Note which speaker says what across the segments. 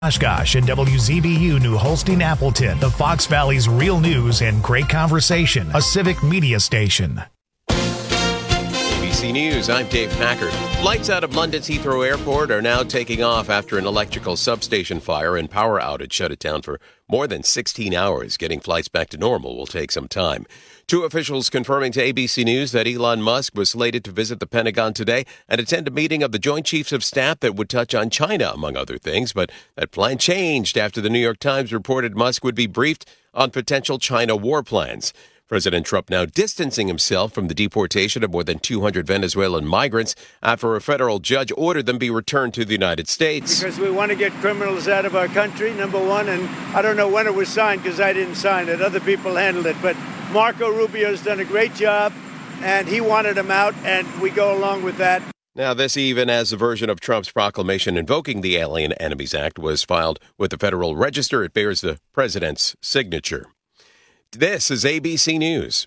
Speaker 1: Oshkosh and WZBU New Holstein Appleton, the Fox Valley's real news and great conversation, a civic media station.
Speaker 2: ABC News, I'm Dave Packard. Flights out of London's Heathrow Airport are now taking off after an electrical substation fire and power outage shut it down for more than 16 hours. Getting flights back to normal will take some time. Two officials confirming to ABC News that Elon Musk was slated to visit the Pentagon today and attend a meeting of the Joint Chiefs of Staff that would touch on China, among other things. But that plan changed after the New York Times reported Musk would be briefed on potential China war plans. President Trump now distancing himself from the deportation of more than 200 Venezuelan migrants after a federal judge ordered them be returned to the United States.
Speaker 3: Because we want to get criminals out of our country, number one, and I don't know when it was signed because I didn't sign it. Other people handled it. But Marco Rubio's done a great job, and he wanted them out, and we go along with that.
Speaker 2: Now, this even as a version of Trump's proclamation invoking the Alien Enemies Act was filed with the Federal Register. It bears the president's signature. This is ABC News.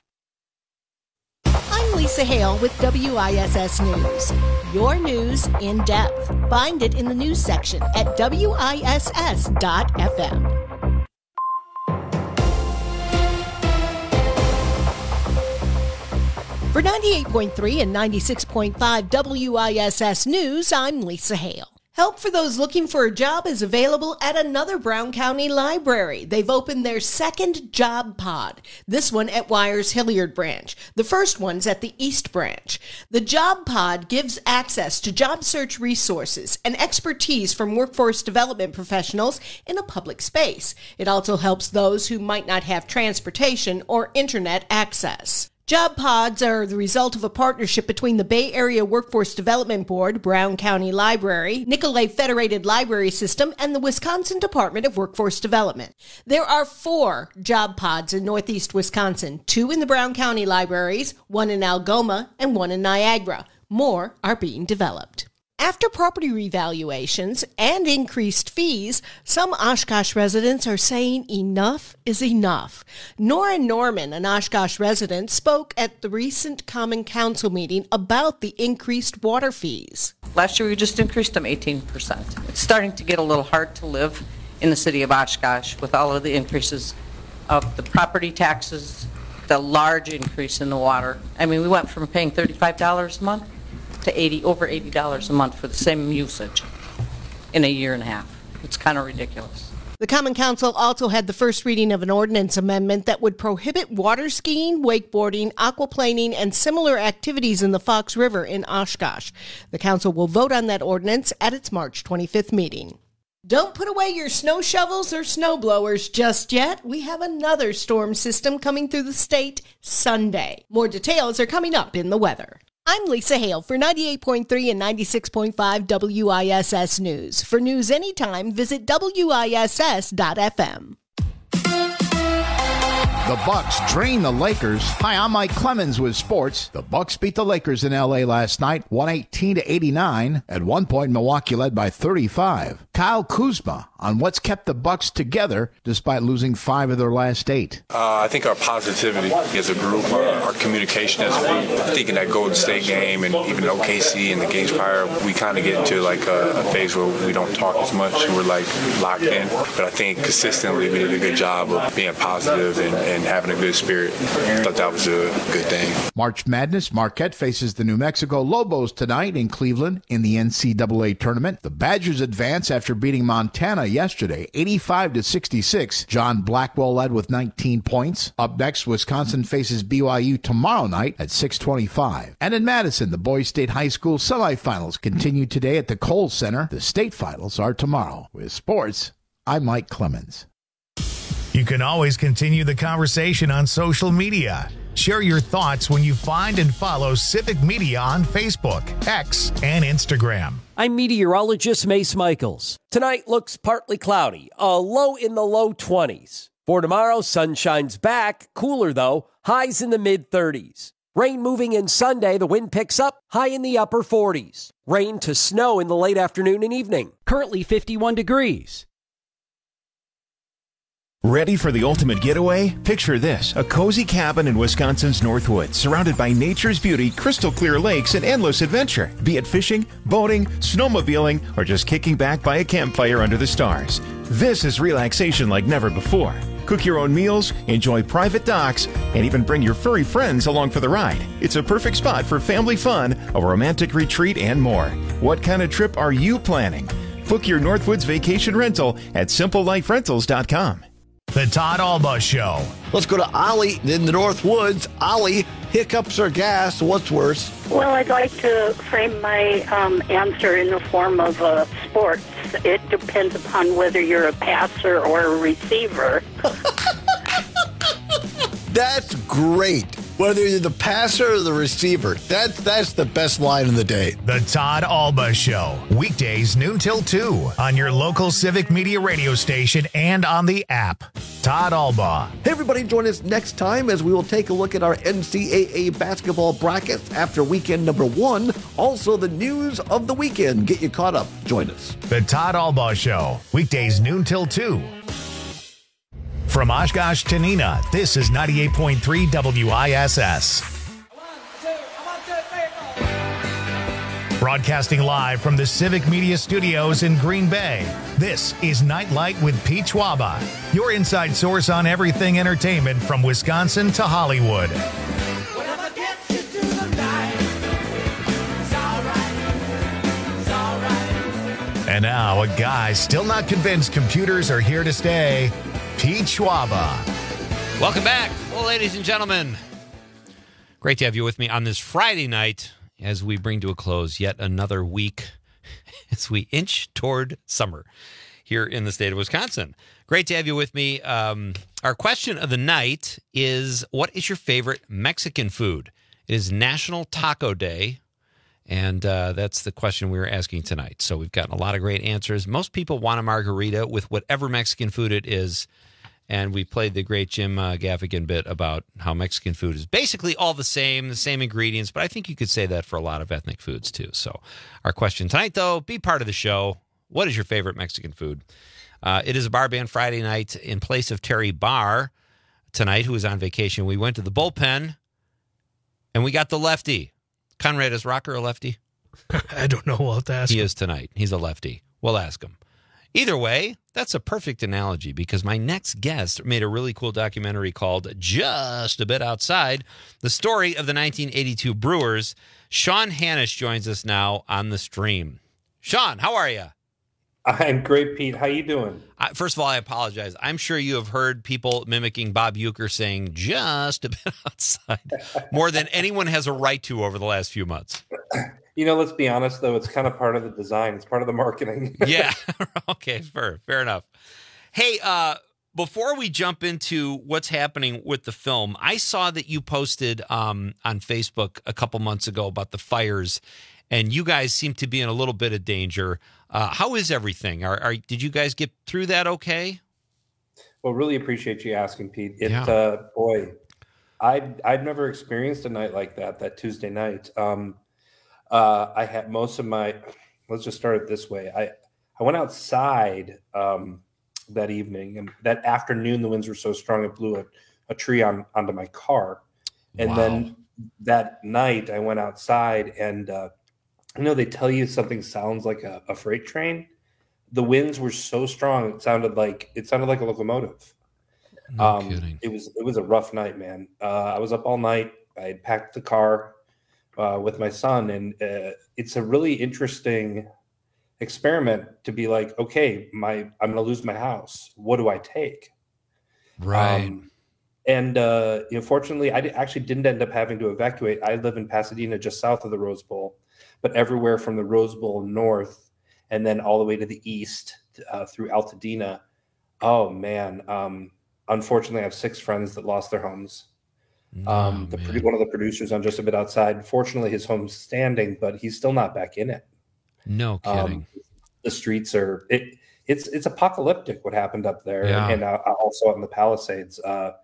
Speaker 4: I'm Lisa Hale with WISS News. Your news in depth. Find it in the news section at WISS.FM. For 98.3 and 96.5 WISS News, I'm Lisa Hale. Help for those looking for a job is available at another Brown County library. They've opened their second job pod, this one at Weyers Hilliard Branch. The first one's at the East Branch. The job pod gives access to job search resources and expertise from workforce development professionals in a public space. It also helps those who might not have transportation or internet access. Job pods are the result of a partnership between the Bay Area Workforce Development Board, Brown County Library, Nicolet Federated Library System, and the Wisconsin Department of Workforce Development. There are 4 job pods in Northeast Wisconsin, 2 in the Brown County Libraries, 1 in Algoma, and 1 in Niagara. More are being developed. After property revaluations and increased fees, some Oshkosh residents are saying enough is enough. Nora Norman, an Oshkosh resident, spoke at the recent Common Council meeting about the increased water fees.
Speaker 5: Last year we just increased them 18%. It's starting to get a little hard to live in the city of Oshkosh with all of the increases of the property taxes, the large increase in the water. I mean, we went from paying $35 a month to over $80 a month for the same usage in a year and a half. It's kind of ridiculous.
Speaker 4: The Common Council also had the first reading of an ordinance amendment that would prohibit water skiing, wakeboarding, aquaplaning, and similar activities in the Fox River in Oshkosh. The council will vote on that ordinance at its March 25th meeting. Don't put away your snow shovels or snow blowers just yet. We have another storm system coming through the state Sunday. More details are coming up in the weather. I'm Lisa Hale for 98.3 and 96.5 WISS News. For news anytime, visit WISS.FM.
Speaker 6: The Bucks drain the Lakers. Hi, I'm Mike Clemens with sports. The Bucks beat the Lakers in L.A. last night, 118-89. At one point, Milwaukee led by 35. Kyle Kuzma on what's kept the Bucks together despite losing 5 of their last 8.
Speaker 7: I think our positivity as a group, our communication as a group, thinking that Golden State game and even OKC and the games prior, we kind of get into like a phase where we don't talk as much. We're like locked in. But I think consistently we did a good job of being positive and having a good spirit. I thought that was a good thing.
Speaker 6: March Madness, Marquette faces the New Mexico Lobos tonight in Cleveland in the NCAA tournament. The Badgers advance after beating Montana yesterday, 85-66. John Blackwell led with 19 points. Up next, Wisconsin faces BYU tomorrow night at 6:25. And in Madison, the Boys State High School semifinals continue today at the Kohl Center. The state finals are tomorrow. With sports, I'm Mike Clemens.
Speaker 1: You can always continue the conversation on social media. Share your thoughts when you find and follow Civic Media on Facebook, X, and Instagram.
Speaker 8: I'm meteorologist Mace Michaels. Tonight looks partly cloudy, a low in the low 20s. For tomorrow, sun shines back, cooler though, highs in the mid-30s. Rain moving in Sunday, the wind picks up, high in the upper 40s. Rain to snow in the late afternoon and evening. Currently 51 degrees.
Speaker 9: Ready for the ultimate getaway? Picture this, a cozy cabin in Wisconsin's Northwoods, surrounded by nature's beauty, crystal clear lakes, and endless adventure. Be it fishing, boating, snowmobiling, or just kicking back by a campfire under the stars. This is relaxation like never before. Cook your own meals, enjoy private docks, and even bring your furry friends along for the ride. It's a perfect spot for family fun, a romantic retreat, and more. What kind of trip are you planning? Book your Northwoods vacation rental at simpleLifeRentals.com.
Speaker 1: The Todd Alba Show.
Speaker 10: Let's go to Ollie in the North Woods. Ollie, hiccups or gas? What's worse?
Speaker 11: Well, I'd like to frame my answer in the form of sports. It depends upon whether you're a passer or a receiver.
Speaker 10: That's great. Whether you're the passer or the receiver, that's the best line of the day.
Speaker 1: The Todd Alba Show. Weekdays noon till 2 on your local Civic Media radio station and on the app. Todd Alba.
Speaker 10: Hey, everybody, join us next time as we will take a look at our NCAA basketball brackets after weekend number 1. Also, the news of the weekend. Get you caught up. Join us.
Speaker 1: The Todd Alba Show. Weekdays noon till 2. From Oshkosh to Neenah, this is 98.3 WISS. Broadcasting live from the Civic Media Studios in Green Bay, this is Nightlight with Pete Schwaba, your inside source on everything entertainment from Wisconsin to Hollywood. And now, a guy still not convinced computers are here to stay, Pete Schwaba.
Speaker 12: Welcome back, well, ladies and gentlemen. Great to have you with me on this Friday night as we bring to a close yet another week as we inch toward summer here in the state of Wisconsin. Great to have you with me. Our question of the night is, what is your favorite Mexican food? It is National Taco Day, and that's the question we were asking tonight. So we've gotten a lot of great answers. Most people want a margarita with whatever Mexican food it is. And we played the great Jim Gaffigan bit about how Mexican food is basically all the same ingredients. But I think you could say that for a lot of ethnic foods, too. So our question tonight, though, be part of the show. What is your favorite Mexican food? It is a bar band Friday night in place of Terry Barr tonight, who is on vacation. We went to the bullpen, and we got the lefty. Conrad, is Rocker a lefty?
Speaker 13: I don't know. We'll have to ask him.
Speaker 12: He is tonight. He's a lefty. We'll ask him. Either way, that's a perfect analogy because my next guest made a really cool documentary called Just a Bit Outside, the story of the 1982 Brewers. Sean Hanisch joins us now on the stream. Sean, how are you?
Speaker 14: I'm great, Pete. How you doing?
Speaker 12: First of all, I apologize. I'm sure you have heard people mimicking Bob Uecker saying just a bit outside more than anyone has a right to over the last few months.
Speaker 14: You know, let's be honest, though. It's kind of part of the design. It's part of the marketing.
Speaker 12: Yeah. Okay. Fair enough. Hey, before we jump into what's happening with the film, I saw that you posted on Facebook a couple months ago about the fires, and you guys seem to be in a little bit of danger. How is everything? Did you guys get through that okay?
Speaker 14: Well, really appreciate you asking, Pete.
Speaker 12: Yeah.
Speaker 14: I've never experienced a night like that Tuesday night. I had most of my, let's just start it this way. I went outside that evening, and that afternoon the winds were so strong it blew a tree onto my car. And then that night I went outside, and they tell you something sounds like a freight train. The winds were so strong it sounded like a locomotive.
Speaker 12: No kidding.
Speaker 14: It was a rough night, man. I was up all night. I had packed the car with my son, and it's a really interesting experiment to be like, okay, I'm going to lose my house. What do I take?
Speaker 12: Right.
Speaker 14: Fortunately, I actually didn't end up having to evacuate. I live in Pasadena, just south of the Rose Bowl, but everywhere from the Rose Bowl north and then all the way to the east through Altadena. Oh, man. Unfortunately, I have 6 friends that lost their homes. One of the producers on Just a Bit Outside, fortunately, his home's standing, but he's still not back in it.
Speaker 12: No kidding.
Speaker 14: The streets are it's apocalyptic what happened up there,
Speaker 12: yeah.
Speaker 14: And also in the Palisades.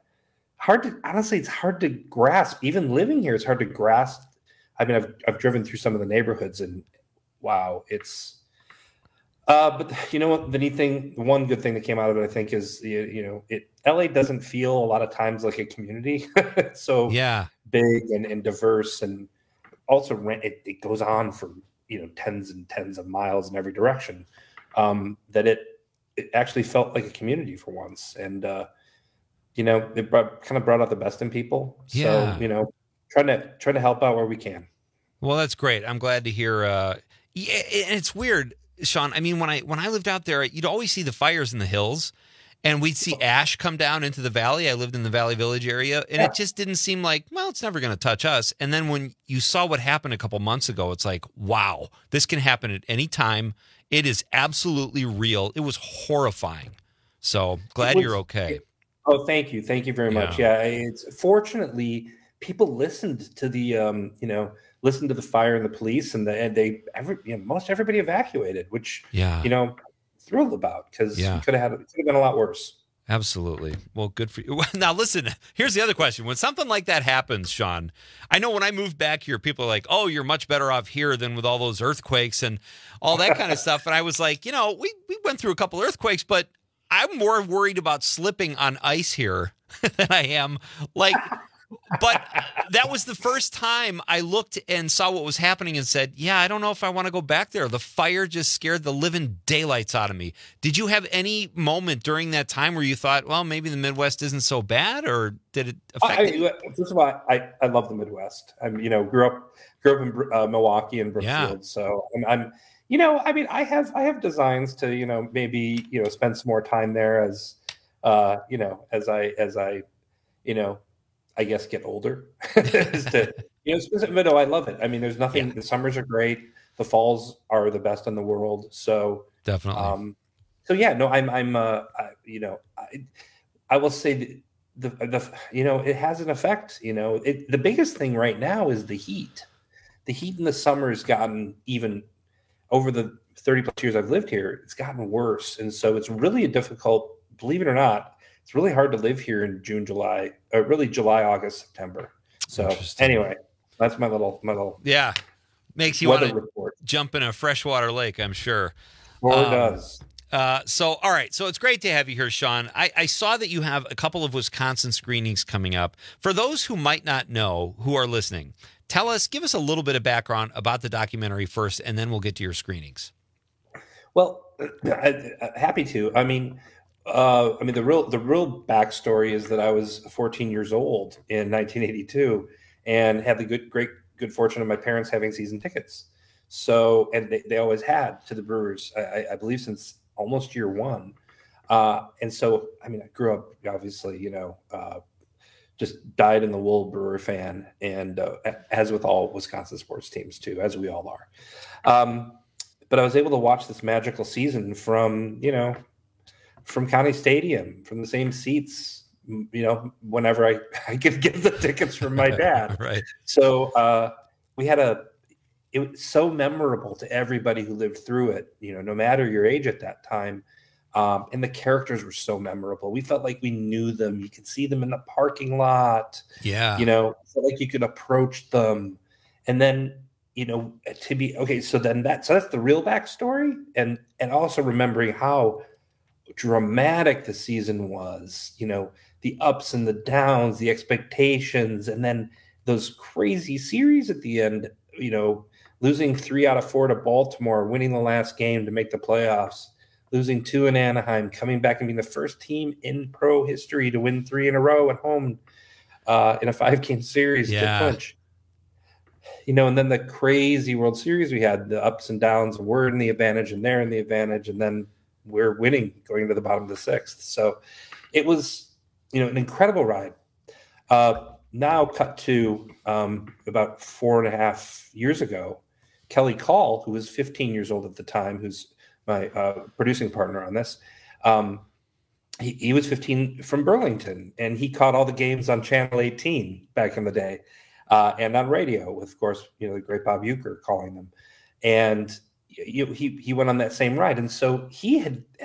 Speaker 14: It's hard to grasp. Even living here, it's hard to grasp. I mean, I've driven through some of the neighborhoods, and wow, But you know what? The neat thing, the one good thing that came out of it, I think, is LA doesn't feel a lot of times like a community. So big and diverse, and also it goes on for tens and tens of miles in every direction. That it actually felt like a community for once, and it kind of brought out the best in people.
Speaker 12: Yeah.
Speaker 14: So trying to help out where we can.
Speaker 12: Well, that's great. I'm glad to hear. And it's weird, Sean. I mean, when I lived out there, you'd always see the fires in the hills, and we'd see ash come down into the valley. I lived in the Valley Village area, and it just didn't seem like, well, it's never going to touch us. And then when you saw what happened a couple months ago, it's like, wow, this can happen at any time. It is absolutely real. It was horrifying. So glad you're okay.
Speaker 14: Oh, thank you. Thank you very much. Yeah, fortunately, people listened to the listened to the fire and the police, and most everybody evacuated, which thrilled about, because it could have been a lot worse.
Speaker 12: Absolutely. Well, good for you. Now, listen, here's the other question. When something like that happens, Sean, I know when I moved back here, people are like, oh, you're much better off here than with all those earthquakes and all that kind of stuff. And I was like, we went through a couple earthquakes, but I'm more worried about slipping on ice here than I am but that was the first time I looked and saw what was happening and said, yeah, I don't know if I want to go back there. The fire just scared the living daylights out of me. Did you have any moment during that time where you thought, well, maybe the Midwest isn't so bad, or did it affect you?
Speaker 14: First of all, I love the Midwest. Grew up in Milwaukee and Brookfield. So I'm I have designs to, maybe, spend some more time there as I guess get older. But no, I love it. I mean, there's nothing. The summers are great. The falls are the best in the world. So
Speaker 12: definitely.
Speaker 14: I will say it has an effect. The biggest thing right now is the heat. The heat in the summer has gotten, even over the 30 plus years I've lived here, it's gotten worse, and so it's really difficult. Believe it or not, it's really hard to live here in June, July, or really July, August, September. So anyway, that's my little
Speaker 12: makes you want to jump in a freshwater lake, I'm sure.
Speaker 14: Or it does.
Speaker 12: So, all right. So it's great to have you here, Sean. I saw that you have a couple of Wisconsin screenings coming up. For those who might not know, who are listening, give us a little bit of background about the documentary first, and then we'll get to your screenings.
Speaker 14: Well, happy to. The real backstory is that I was 14 years old in 1982 and had the good fortune of my parents having season tickets. So, and they always had to the Brewers, I believe, since almost year one. And so, I grew up, obviously, just dyed in the wool Brewer fan, and as with all Wisconsin sports teams too, as we all are. But I was able to watch this magical season from County Stadium, from the same seats, whenever I could get the tickets from my dad.
Speaker 12: Right.
Speaker 14: So we had it was so memorable to everybody who lived through it, no matter your age at that time. And the characters were so memorable. We felt like we knew them. You could see them in the parking lot.
Speaker 12: Yeah.
Speaker 14: Felt like you could approach them. And then, to be okay. So that's the real backstory. And also remembering how dramatic the season was, the ups and the downs, the expectations, and then those crazy series at the end, losing 3 out of 4 to Baltimore, winning the last game to make the playoffs, losing 2 in Anaheim, coming back and being the first team in pro history to win 3 in a row at home in a 5-game series to clinch. And then the crazy World Series we had, the ups and downs, and we're in the advantage and they're in the advantage, and then we're winning going to the bottom of the 6th. So it was, an incredible ride. Now cut to about 4.5 years ago, Kelly Call, who was 15 years old at the time, who's my producing partner on this, he was 15 from Burlington, and he caught all the games on Channel 18 back in the day, and on radio with, of course, the great Bob Uecker calling them. And he went on that same ride. And so he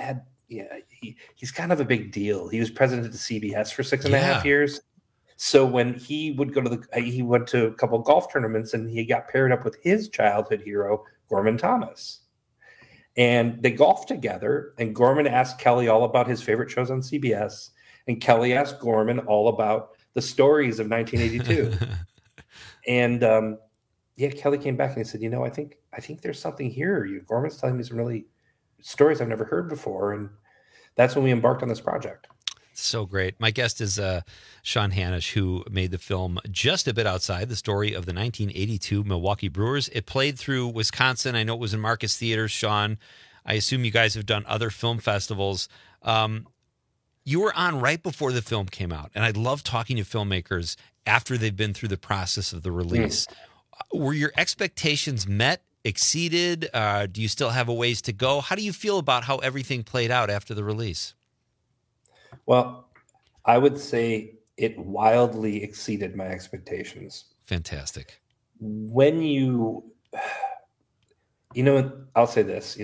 Speaker 14: he's kind of a big deal. He was president of the CBS for 6.5 years. So when he would he went to a couple of golf tournaments, and he got paired up with his childhood hero, Gorman Thomas. And they golfed together, and Gorman asked Kelly all about his favorite shows on CBS, and Kelly asked Gorman all about the stories of 1982. And Kelly came back and he said, I think there's something here. Gorman's telling me some really stories I've never heard before. And that's when we embarked on this project.
Speaker 12: So great. My guest is Sean Hanisch, who made the film Just a Bit Outside, the story of the 1982 Milwaukee Brewers. It played through Wisconsin. I know it was in Marcus Theaters. Sean, I assume you guys have done other film festivals. You were on right before the film came out, and I love talking to filmmakers after they've been through the process of the release. Were your expectations met, exceeded? Do you still have a ways to go? How do you feel about how everything played out after the release?
Speaker 14: Well, I would say it wildly exceeded my expectations.
Speaker 12: Fantastic.
Speaker 14: When I'll say this,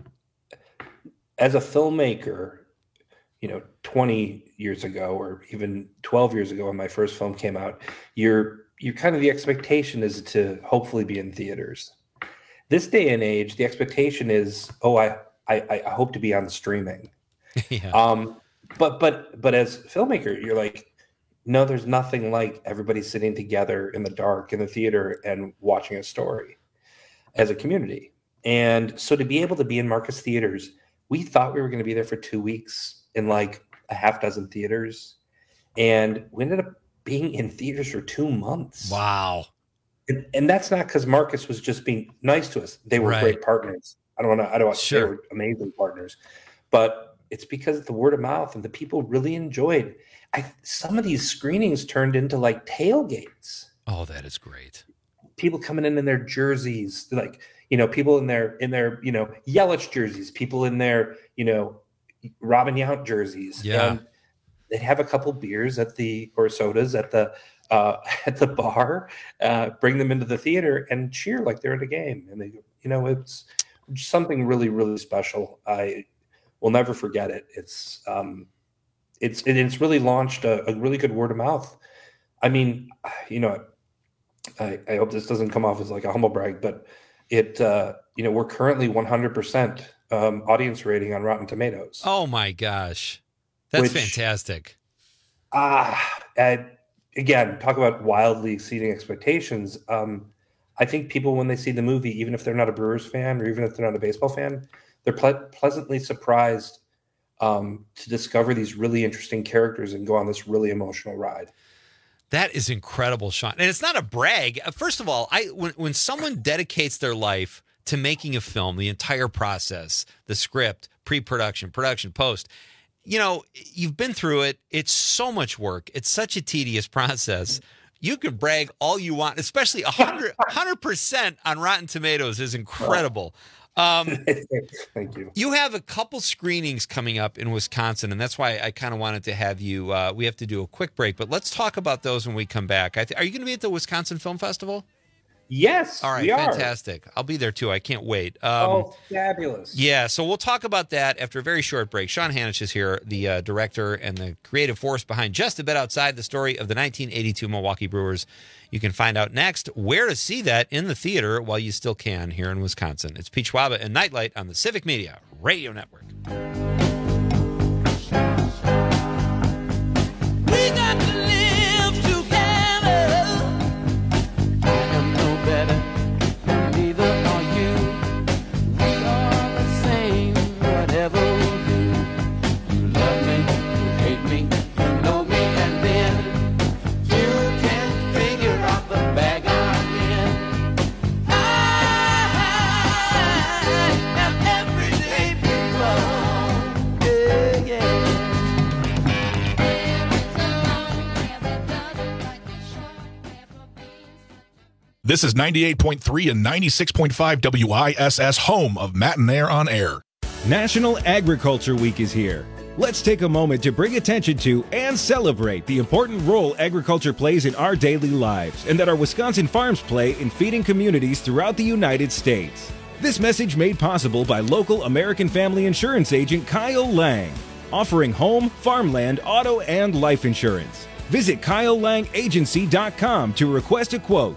Speaker 14: as a filmmaker, 20 years ago or even 12 years ago when my first film came out, you're kind of, the expectation is to hopefully be in theaters. This day and age, the expectation is, I hope to be on streaming.
Speaker 12: Yeah.
Speaker 14: But as a filmmaker, you're like, no, there's nothing like everybody sitting together in the dark in the theater and watching a story as a community. And so to be able to be in Marcus Theaters, we thought we were going to be there for 2 weeks in like a half dozen theaters. And we ended up being in theaters for 2 months.
Speaker 12: Wow.
Speaker 14: And that's not because Marcus was just being nice to us. They were great partners. I don't want to say they were amazing partners, but it's because the word of mouth and the people really enjoyed. Some of these screenings turned into like tailgates.
Speaker 12: Oh, that is great.
Speaker 14: People coming in their jerseys, like, people in their Yelich jerseys, people in their, Robin Yount jerseys.
Speaker 12: Yeah.
Speaker 14: And they'd have a couple beers or sodas at the bar, bring them into the theater and cheer like they're at a game. And they, it's something really, really special. We'll never forget it. It's really launched a really good word of mouth. I mean, I hope this doesn't come off as like a humble brag, but we're currently 100% audience rating on Rotten Tomatoes.
Speaker 12: Oh my gosh, that's fantastic.
Speaker 14: Again, talk about wildly exceeding expectations. I think people, when they see the movie, even if they're not a Brewers fan or even if they're not a baseball fan, they're pleasantly surprised to discover these really interesting characters and go on this really emotional ride.
Speaker 12: That is incredible, Sean. And it's not a brag. First of all, when someone dedicates their life to making a film, the entire process, the script, pre-production, production, post, you've been through it. It's so much work. It's such a tedious process. You can brag all you want, especially 100% on Rotten Tomatoes is incredible.
Speaker 14: Thank you.
Speaker 12: You have a couple screenings coming up in Wisconsin, and that's why I kind of wanted to have you. We have to do a quick break, but let's talk about those when we come back. Are you going to be at the Wisconsin Film Festival?
Speaker 14: Yes.
Speaker 12: All right.
Speaker 14: We are.
Speaker 12: Fantastic. I'll be there too. I can't wait.
Speaker 14: Fabulous.
Speaker 12: Yeah. So we'll talk about that after a very short break. Sean Hanisch is here, the director and the creative force behind Just a Bit Outside, the story of the 1982 Milwaukee Brewers. You can find out next where to see that in the theater while you still can here in Wisconsin. It's Pete Schwaba and Nightlight on the Civic Media Radio Network.
Speaker 15: We got to live together. I am no better, neither are you. We are the same, whatever we do. You love me, you hate me, you know me, and then you can figure out the bag I'm in. I am everyday people. Yeah, yeah.
Speaker 16: This is 98.3 and 96.5 WISS, home of Matt and Air on Air.
Speaker 17: National Agriculture Week is here. Let's take a moment to bring attention to and celebrate the important role agriculture plays in our daily lives and that our Wisconsin farms play in feeding communities throughout the United States. This message made possible by local American Family Insurance agent Kyle Lang, offering home, farmland, auto, and life insurance. Visit KyleLangAgency.com to request a quote.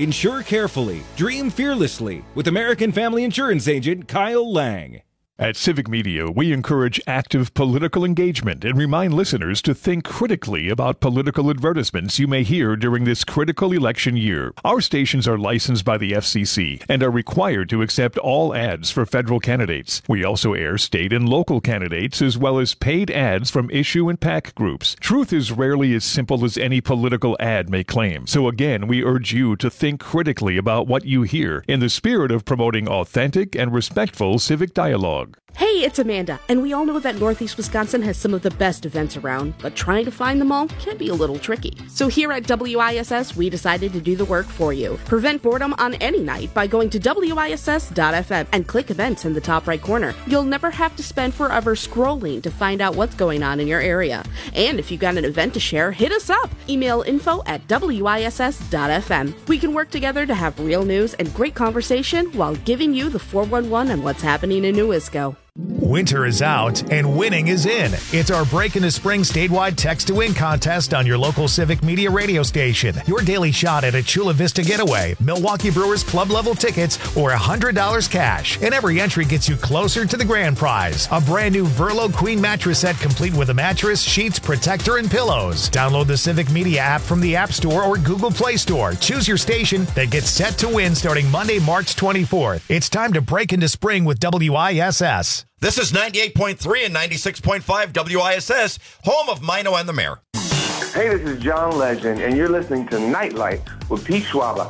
Speaker 17: Insure carefully, dream fearlessly with American Family Insurance agent Kyle Lang.
Speaker 18: At Civic Media, we encourage active political engagement and remind listeners to think critically about political advertisements you may hear during this critical election year. Our stations are licensed by the FCC and are required to accept all ads for federal candidates. We also air state and local candidates as well as paid ads from issue and PAC groups. Truth is rarely as simple as any political ad may claim. So again, we urge you to think critically about what you hear in the spirit of promoting authentic and respectful civic dialogue.
Speaker 19: Hey, it's Amanda, and we all know that Northeast Wisconsin has some of the best events around, but trying to find them all can be a little tricky. So here at WISS, we decided to do the work for you. Prevent boredom on any night by going to WISS.FM and click events in the top right corner. You'll never have to spend forever scrolling to find out what's going on in your area. And if you got an event to share, hit us up. Email info@WISS.FM. We can work together to have real news and great conversation while giving you the 411 on what's happening in New Isco.
Speaker 1: Winter is out and winning is in. It's our Break into Spring statewide text to win contest on your local Civic Media radio station. Your daily shot at a Chula Vista getaway, Milwaukee Brewers club level tickets, or $100 cash. And every entry gets you closer to the grand prize. A brand new Verlo Queen mattress set complete with a mattress, sheets, protector, and pillows. Download the Civic Media app from the App Store or Google Play Store. Choose your station that gets set to win starting Monday, March 24th. It's time to break into spring with WISS.
Speaker 20: This is 98.3 and 96.5 WISS, home of Mino and the Mayor.
Speaker 21: Hey, this is John Legend, and you're listening to Nightlight with Pete Schwaber.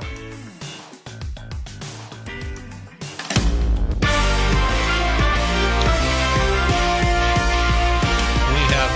Speaker 12: We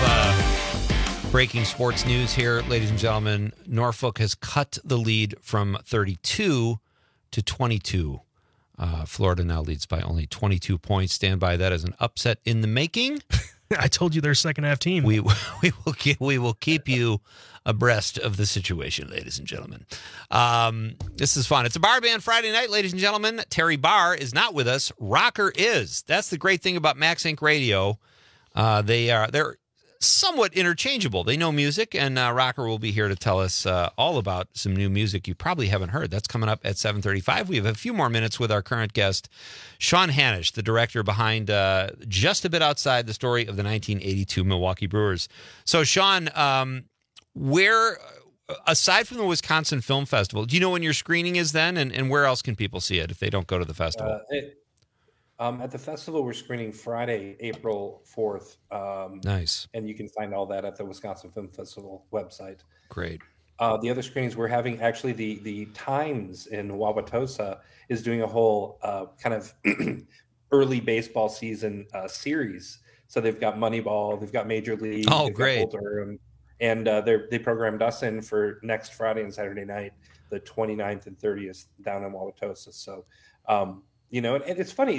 Speaker 12: have breaking sports news here, ladies and gentlemen. Norfolk has cut the lead from 32 to 22. Florida now leads by only 22 points. Stand by that as an upset in the making.
Speaker 13: I told you they're a second half team.
Speaker 12: We will keep you abreast of the situation, ladies and gentlemen. This is fun. It's a Bar Band Friday night, ladies and gentlemen. Terry Barr is not with us. Rocker is. That's the great thing about Max Inc. Radio. They're somewhat interchangeable. They know music, and Rocker will be here to tell us all about some new music you probably haven't heard. That's coming up at 7:35. We have a few more minutes with our current guest, Sean Hanisch, the director behind Just a Bit Outside, the story of the 1982 Milwaukee Brewers. So, Sean, where, aside from the Wisconsin Film Festival, do you know when your screening is then, and where else can people see it if they don't go to the festival?
Speaker 14: At the festival, we're screening Friday, April 4th.
Speaker 12: Nice.
Speaker 14: And you can find all that at the Wisconsin Film Festival website.
Speaker 12: Great.
Speaker 14: The other screenings we're having, actually, the Times in Wauwatosa is doing a whole kind of early baseball season series. So they've got Moneyball, they've got Major League.
Speaker 12: Oh, great.
Speaker 14: And they programmed us in for next Friday and Saturday night, the 29th and 30th down in Wauwatosa. So, you know, and it's funny.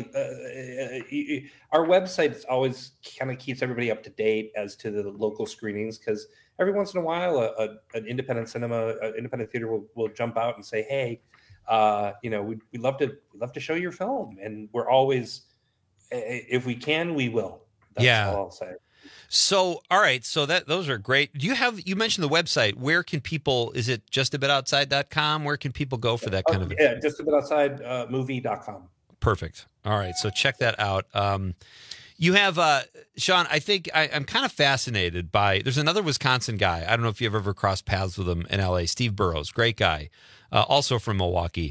Speaker 14: Our website always kind of keeps everybody up to date as to the local screenings, because every once in a while, an independent independent theater will jump out and say, "Hey, you know, we'd love to show your film," and we're always, if we can, we will. That's all I'll say.
Speaker 12: So, all right. So those are great. You mentioned the website. Where can people, is it justabitoutside.com? Where can people go for that kind of?
Speaker 14: Yeah, justabitoutside.movie.com.
Speaker 12: Perfect. All right. So check that out. You have, Sean, I think I'm kind of fascinated by, there's another Wisconsin guy. I don't know if you've ever crossed paths with him in LA, Steve Burrows, great guy. Also from Milwaukee.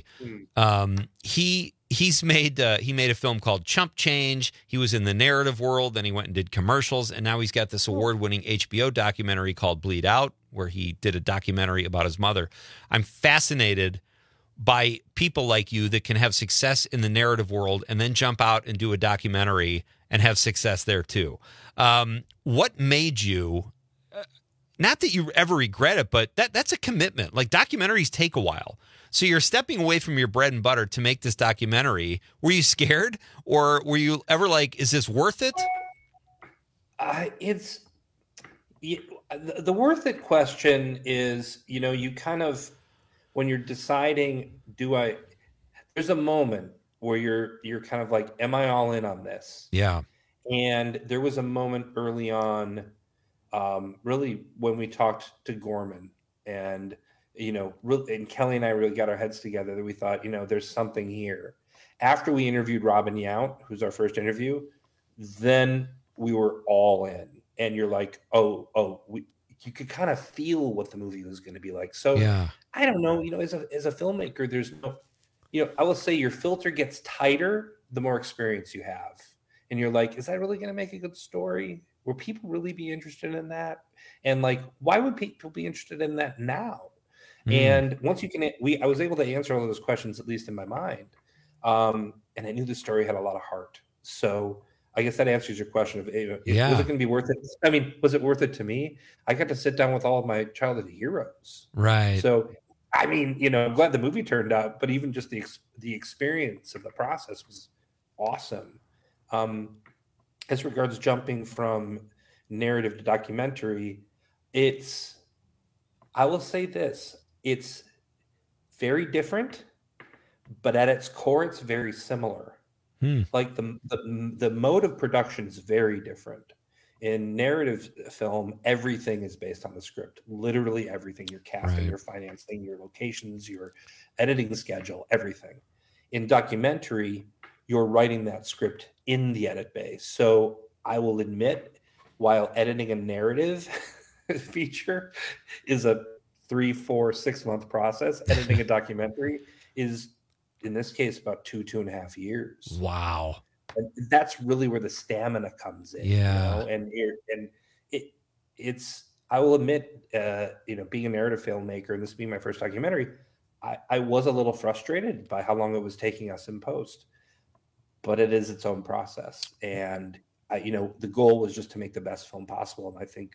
Speaker 12: He made a film called Chump Change. He was in the narrative world, then he went and did commercials, and now he's got this award-winning HBO documentary called Bleed Out, where he did a documentary about his mother. I'm fascinated by people like you that can have success in the narrative world and then jump out and do a documentary and have success there too. What made you, not that you ever regret it, but that's a commitment. Like, documentaries take a while. So you're stepping away from your bread and butter to make this documentary. Were you scared, or were you ever like, is this worth it?
Speaker 14: It's the worth it question is, you know, you kind of, when you're deciding, there's a moment where you're kind of like, am I all in on this?
Speaker 12: Yeah.
Speaker 14: And there was a moment early on, really when we talked to Gorman, and and Kelly and I really got our heads together that we thought, there's something here. After we interviewed Robin Yount, who's our first interview, then we were all in. And you're like, you could kind of feel what the movie was going to be like. So I don't know, as a filmmaker, there's no, I will say your filter gets tighter the more experience you have. And you're like, is that really going to make a good story? Will people really be interested in that? And like, why would people be interested in that now? And once I was able to answer all of those questions, at least in my mind. And I knew the story had a lot of heart. So I guess that answers your question of, was it going to be worth it? I mean, was it worth it to me? I got to sit down with all of my childhood heroes.
Speaker 12: Right.
Speaker 14: So, I mean, I'm glad the movie turned out, but even just the experience of the process was awesome. As regards jumping from narrative to documentary, I will say this, it's very different, but at its core, it's very similar. Like the mode of production is very different. In narrative film, everything is based on the script. Literally everything. Your casting, your financing, your locations, your editing schedule, everything. In documentary, you're writing that script in the edit bay. So I will admit, while editing a narrative feature is a 3, 4, 6 month process, editing a documentary is, in this case, about 2.5 years.
Speaker 12: Wow.
Speaker 14: And that's really where the stamina comes in.
Speaker 12: Yeah.
Speaker 14: And it's, I will admit, being a narrative filmmaker, and this being my first documentary, I was a little frustrated by how long it was taking us in post, but it is its own process. And the goal was just to make the best film possible. And I think,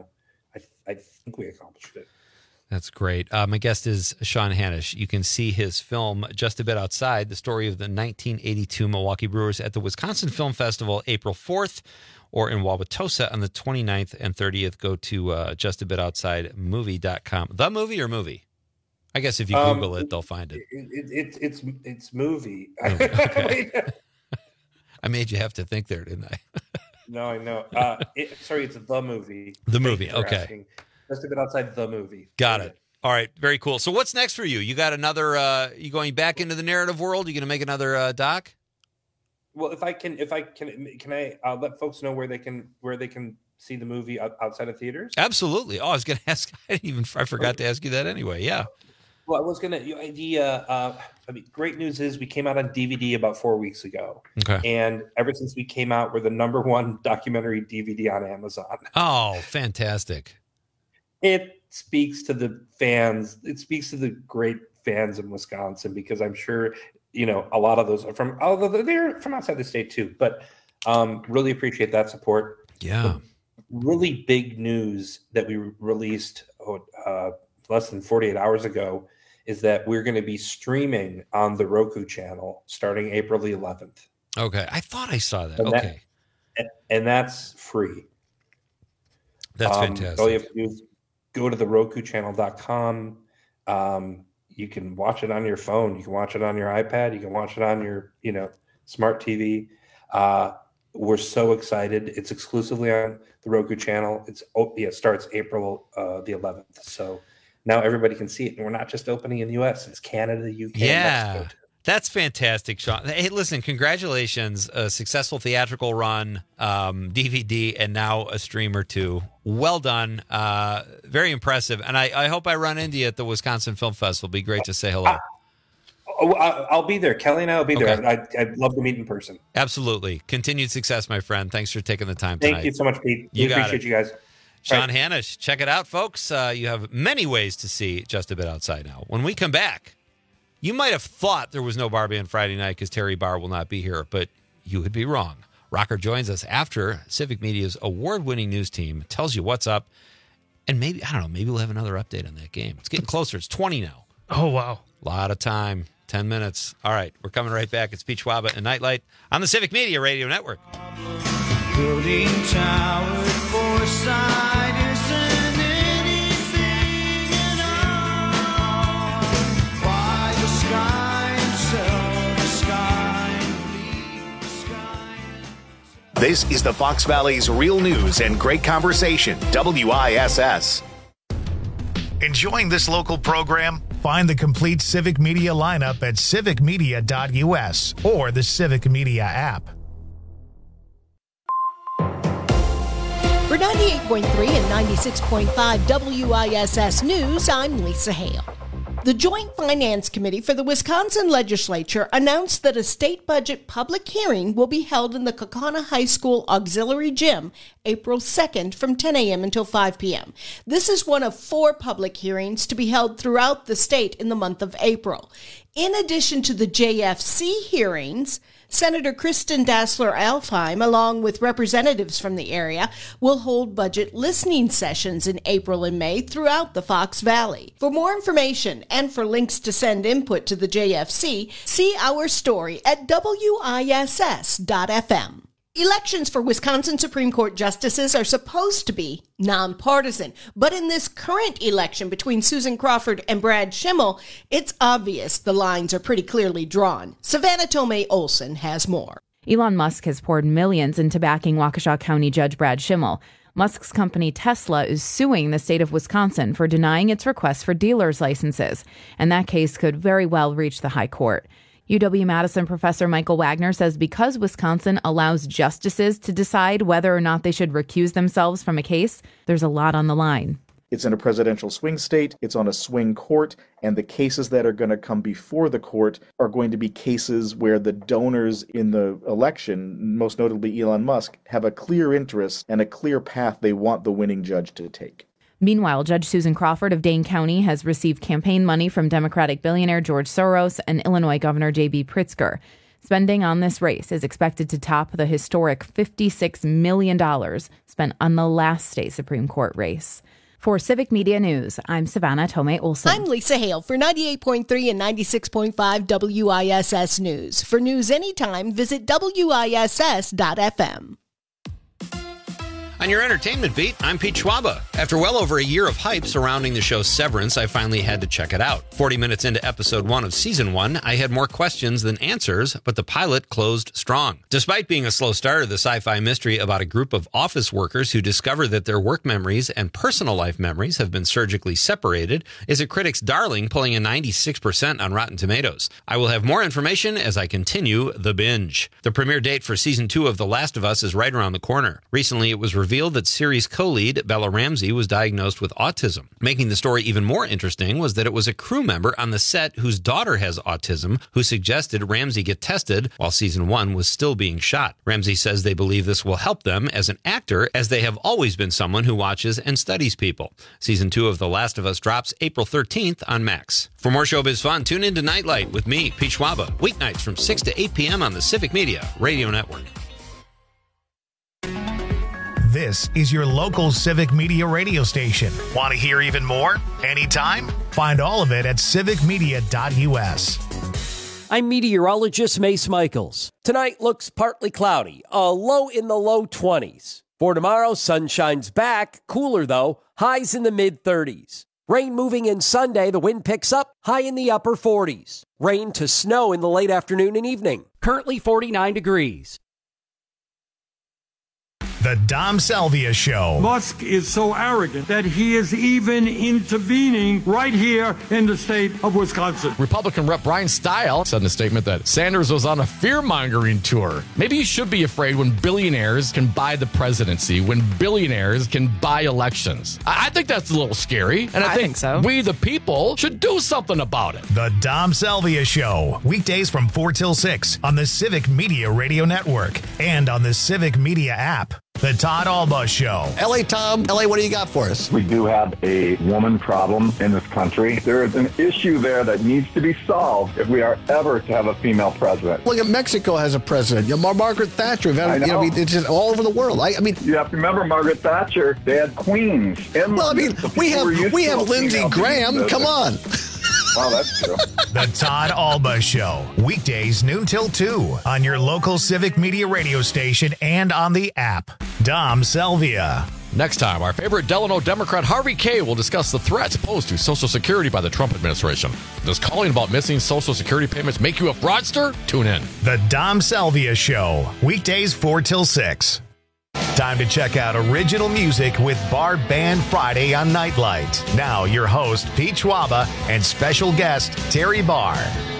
Speaker 14: I think we accomplished it.
Speaker 12: That's great. My guest is Sean Hanisch. You can see his film Just a Bit Outside, the story of the 1982 Milwaukee Brewers at the Wisconsin Film Festival, April 4th, or in Wauwatosa on the 29th and 30th. Go to justabitoutsidemovie.com. The movie or movie? I guess if you Google it, they'll find it.
Speaker 14: It's movie.
Speaker 12: Okay. I made you have to think there, didn't I?
Speaker 14: No, I know. It's the movie.
Speaker 12: The movie, okay.
Speaker 14: Asking. Just a Bit Outside, the movie.
Speaker 12: Got it. All right, very cool. So what's next for you? You got another, you going back into the narrative world? You going to make another doc?
Speaker 14: Well, if I can I let folks know where they can see the movie outside of theaters?
Speaker 12: Absolutely. Oh, I was going to ask, I forgot to ask you that anyway. Yeah.
Speaker 14: Well, I was going to, great news is we came out on DVD about 4 weeks ago.
Speaker 12: Okay.
Speaker 14: And ever since we came out, we're the #1 documentary DVD on Amazon.
Speaker 12: Oh, fantastic.
Speaker 14: It speaks to the fans. It speaks to the great fans in Wisconsin, because I'm sure, a lot of those are although they're from outside the state too, but really appreciate that support.
Speaker 12: Yeah.
Speaker 14: The really big news that we released less than 48 hours ago is that we're going to be streaming on the Roku channel starting April the 11th.
Speaker 12: Okay. I thought I saw that.
Speaker 14: And
Speaker 12: okay.
Speaker 14: And that's free.
Speaker 12: That's fantastic.
Speaker 14: All you have to do is go to the RokuChannel.com. You can watch it on your phone. You can watch it on your iPad. You can watch it on your, smart TV. We're so excited. It's exclusively on the Roku channel. It starts April the 11th. So now everybody can see it. And we're not just opening in the U.S. It's Canada, the UK, and Mexico.
Speaker 12: That's fantastic, Sean. Hey, listen, congratulations. A successful theatrical run, DVD, and now a stream or two. Well done. Very impressive. And I hope I run into you at the Wisconsin Film Festival. It'll be great to say hello.
Speaker 14: I'll be there. Kelly and I will be there.
Speaker 12: Okay.
Speaker 14: I'd love to meet in person.
Speaker 12: Absolutely. Continued success, my friend. Thanks for taking the time tonight.
Speaker 14: Thank you so much, Pete. We appreciate you guys.
Speaker 12: Sean Hanisch, check it out, folks. You have many ways to see Just a Bit Outside now. When we come back, you might have thought there was no Barbie on Friday night because Terry Barr will not be here, but you would be wrong. Rocker joins us after Civic Media's award-winning news team tells you what's up, and maybe we'll have another update on that game. It's getting closer. It's 20 now.
Speaker 13: Oh, wow.
Speaker 12: A lot of time. 10 minutes. All right, we're coming right back. It's Pete Schwaba and Nightlight on the Civic Media Radio Network.
Speaker 15: Building towers for side isn't anything at all. Why the sky and sell the sky, the sky.
Speaker 1: This is the Fox Valley's real news and great conversation, WISS. Enjoying this local program? Find the complete Civic Media lineup at civicmedia.us or the Civic Media app.
Speaker 4: For 98.3 and 96.5 WISS News, I'm Lisa Hale. The Joint Finance Committee for the Wisconsin Legislature announced that a state budget public hearing will be held in the Kaukauna High School Auxiliary Gym April 2nd from 10 a.m. until 5 p.m. This is one of 4 public hearings to be held throughout the state in the month of April. In addition to the JFC hearings, Senator Kristen Dassler-Alfheim, along with representatives from the area, will hold budget listening sessions in April and May throughout the Fox Valley. For more information and for links to send input to the JFC, see our story at WISS.FM. Elections for Wisconsin Supreme Court justices are supposed to be nonpartisan, but in this current election between Susan Crawford and Brad Schimmel, it's obvious the lines are pretty clearly drawn. Savannah Tomei Olson has more.
Speaker 3: Elon Musk has poured millions into backing Waukesha County Judge Brad Schimmel. Musk's company Tesla is suing the state of Wisconsin for denying its request for dealer's licenses, and that case could very well reach the high court. UW-Madison professor Michael Wagner says because Wisconsin allows justices to decide whether or not they should recuse themselves from a case, there's a lot on the line.
Speaker 22: It's in a presidential swing state, it's on a swing court, and the cases that are going to come before the court are going to be cases where the donors in the election, most notably Elon Musk, have a clear interest and a clear path they want the winning judge to take.
Speaker 3: Meanwhile, Judge Susan Crawford of Dane County has received campaign money from Democratic billionaire George Soros and Illinois Governor J.B. Pritzker. Spending on this race is expected to top the historic $56 million spent on the last state Supreme Court race. For Civic Media News, I'm Savannah Tomei Olson.
Speaker 4: I'm Lisa Hale for 98.3 and 96.5 WISS News. For news anytime, visit WISS.FM.
Speaker 12: On your entertainment beat, I'm Pete Schwaba. After well over a year of hype surrounding the show Severance, I finally had to check it out. 40 minutes into episode 1 of season 1, I had more questions than answers, but the pilot closed strong. Despite being a slow starter, the sci-fi mystery about a group of office workers who discover that their work memories and personal life memories have been surgically separated is a critic's darling, pulling a 96% on Rotten Tomatoes. I will have more information as I continue the binge. The premiere date for season 2 of The Last of Us is right around the corner. Recently, it was revealed that series co-lead Bella Ramsey was diagnosed with autism. Making the story even more interesting was that it was a crew member on the set whose daughter has autism who suggested Ramsey get tested while season 1 was still being shot. Ramsey says they believe this will help them as an actor, as they have always been someone who watches and studies people. Season 2 of The Last of Us drops April 13th on Max. For more showbiz fun, tune in to Nightlight with me, Pete Schwaba, weeknights from 6 to 8 p.m. on the Civic Media Radio Network.
Speaker 1: This is your local Civic Media radio station. Want to hear even more? Anytime? Find all of it at civicmedia.us.
Speaker 8: I'm meteorologist Mace Michaels. Tonight looks partly cloudy, a low in the low 20s. For tomorrow, sun shines back, cooler though, highs in the mid-30s. Rain moving in Sunday, the wind picks up, high in the upper 40s. Rain to snow in the late afternoon and evening. Currently 49 degrees.
Speaker 1: The Dom Salvia Show.
Speaker 23: Musk is so arrogant that he is even intervening right here in the state of Wisconsin.
Speaker 24: Republican Rep. Brian Stile said in a statement that Sanders was on a fear-mongering tour. Maybe you should be afraid when billionaires can buy the presidency, when billionaires can buy elections. I think that's a little scary, and I think so. We, the people, should do something about it.
Speaker 1: The Dom Salvia Show. Weekdays from 4 till 6 on the Civic Media Radio Network and on the Civic Media app. The Todd Alba Show.
Speaker 10: L.A. Tom, L.A., what do you got for us?
Speaker 21: We do have a woman problem in this country. There is an issue there that needs to be solved if we are ever to have a female president.
Speaker 10: Look at Mexico has a president. Margaret Thatcher. It's just all over the world. I mean,
Speaker 21: you have to remember Margaret Thatcher. They had queens.
Speaker 10: Well, I mean, we have Lindsey Graham. Come on.
Speaker 21: Well, that's true.
Speaker 1: The Todd Alba Show. Weekdays noon till 2 on your local Civic Media radio station and on the app. Dom Salvia.
Speaker 24: Next time, our favorite Delano Democrat Harvey Kaye will discuss the threats posed to Social Security by the Trump administration. Does calling about missing Social Security payments make you a fraudster? Tune in.
Speaker 1: The Dom Salvia Show. Weekdays 4 till 6. Time to check out original music with Bar Band Friday on Nightlight. Now, your host, Pete Schwaba, and special guest, Terry Barr.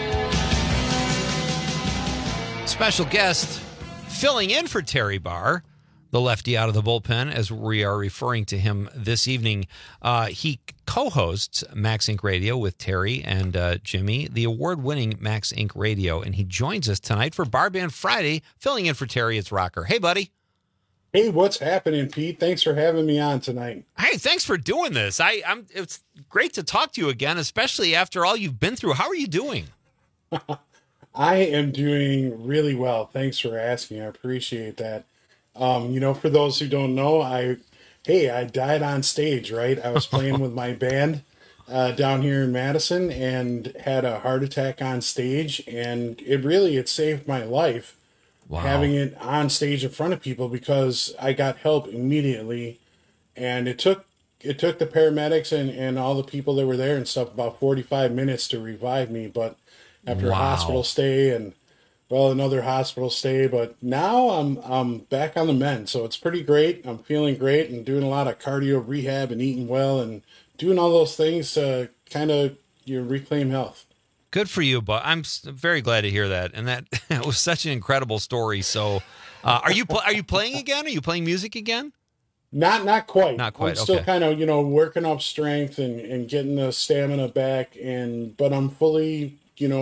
Speaker 12: Special guest filling in for Terry Barr, the lefty out of the bullpen, as we are referring to him this evening. He co-hosts Max Inc. Radio with Terry and Jimmy, the award-winning Max Inc. Radio, and he joins us tonight for Bar Band Friday, filling in for Terry. It's Rocker. Hey, buddy.
Speaker 2: Hey, what's happening, Pete? Thanks for having me on tonight.
Speaker 12: Hey, thanks for doing this. It's great to talk to you again, especially after all you've been through. How are you doing?
Speaker 2: I am doing really well. Thanks for asking. I appreciate that. For those who don't know, I died on stage, right? I was playing with my band down here in Madison and had a heart attack on stage, and it saved my life. Wow. Having it on stage in front of people, because I got help immediately, and it took the paramedics and all the people that were there and stuff about 45 minutes to revive me. But after a hospital stay and another hospital stay, but now I'm back on the mend, so it's pretty great. I'm feeling great and doing a lot of cardio rehab and eating well and doing all those things to kind of reclaim health.
Speaker 12: Good for you, but I'm very glad to hear that. And that was such an incredible story. So, are you playing again? Are you playing music again?
Speaker 2: Not quite.
Speaker 12: Not quite.
Speaker 2: I'm still kind of working up strength and getting the stamina back, but I'm fully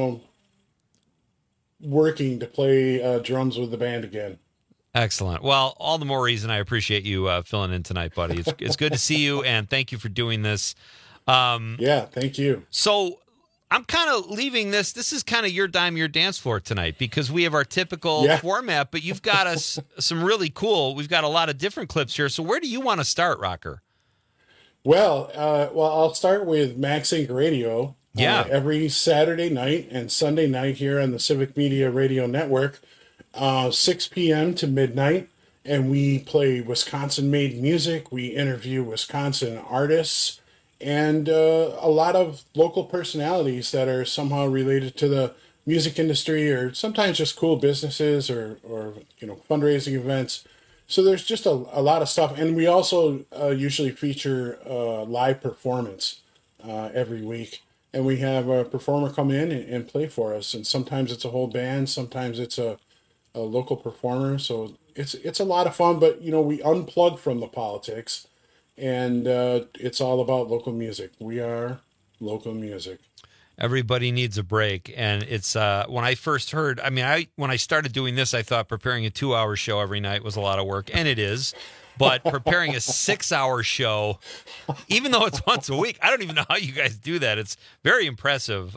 Speaker 2: working to play drums with the band again.
Speaker 12: Excellent. Well, all the more reason I appreciate you filling in tonight, buddy. It's good to see you, and thank you for doing this.
Speaker 2: Yeah, thank you.
Speaker 12: So I'm kind of leaving this. This is kind of your dime, your dance floor tonight, because we have our typical format, but you've got us some really cool. We've got a lot of different clips here. So where do you want to start, Rocker?
Speaker 2: Well, I'll start with Max Inc. Radio.
Speaker 12: Yeah.
Speaker 2: Every Saturday night and Sunday night here on the Civic Media Radio Network, 6 p.m. to midnight. And we play Wisconsin-made music. We interview Wisconsin artists and a lot of local personalities that are somehow related to the music industry, or sometimes just cool businesses or fundraising events. So there's just a lot of stuff. And we also usually feature live performance every week. And we have a performer come in and play for us. And sometimes it's a whole band, sometimes it's a local performer. So it's a lot of fun, but we unplug from the politics. And it's all about local music. We are local music.
Speaker 12: Everybody needs a break. And it's when I first heard, when I started doing this, I thought preparing a 2-hour show every night was a lot of work. And it is. But preparing a 6-hour show, even though it's once a week, I don't even know how you guys do that. It's very impressive.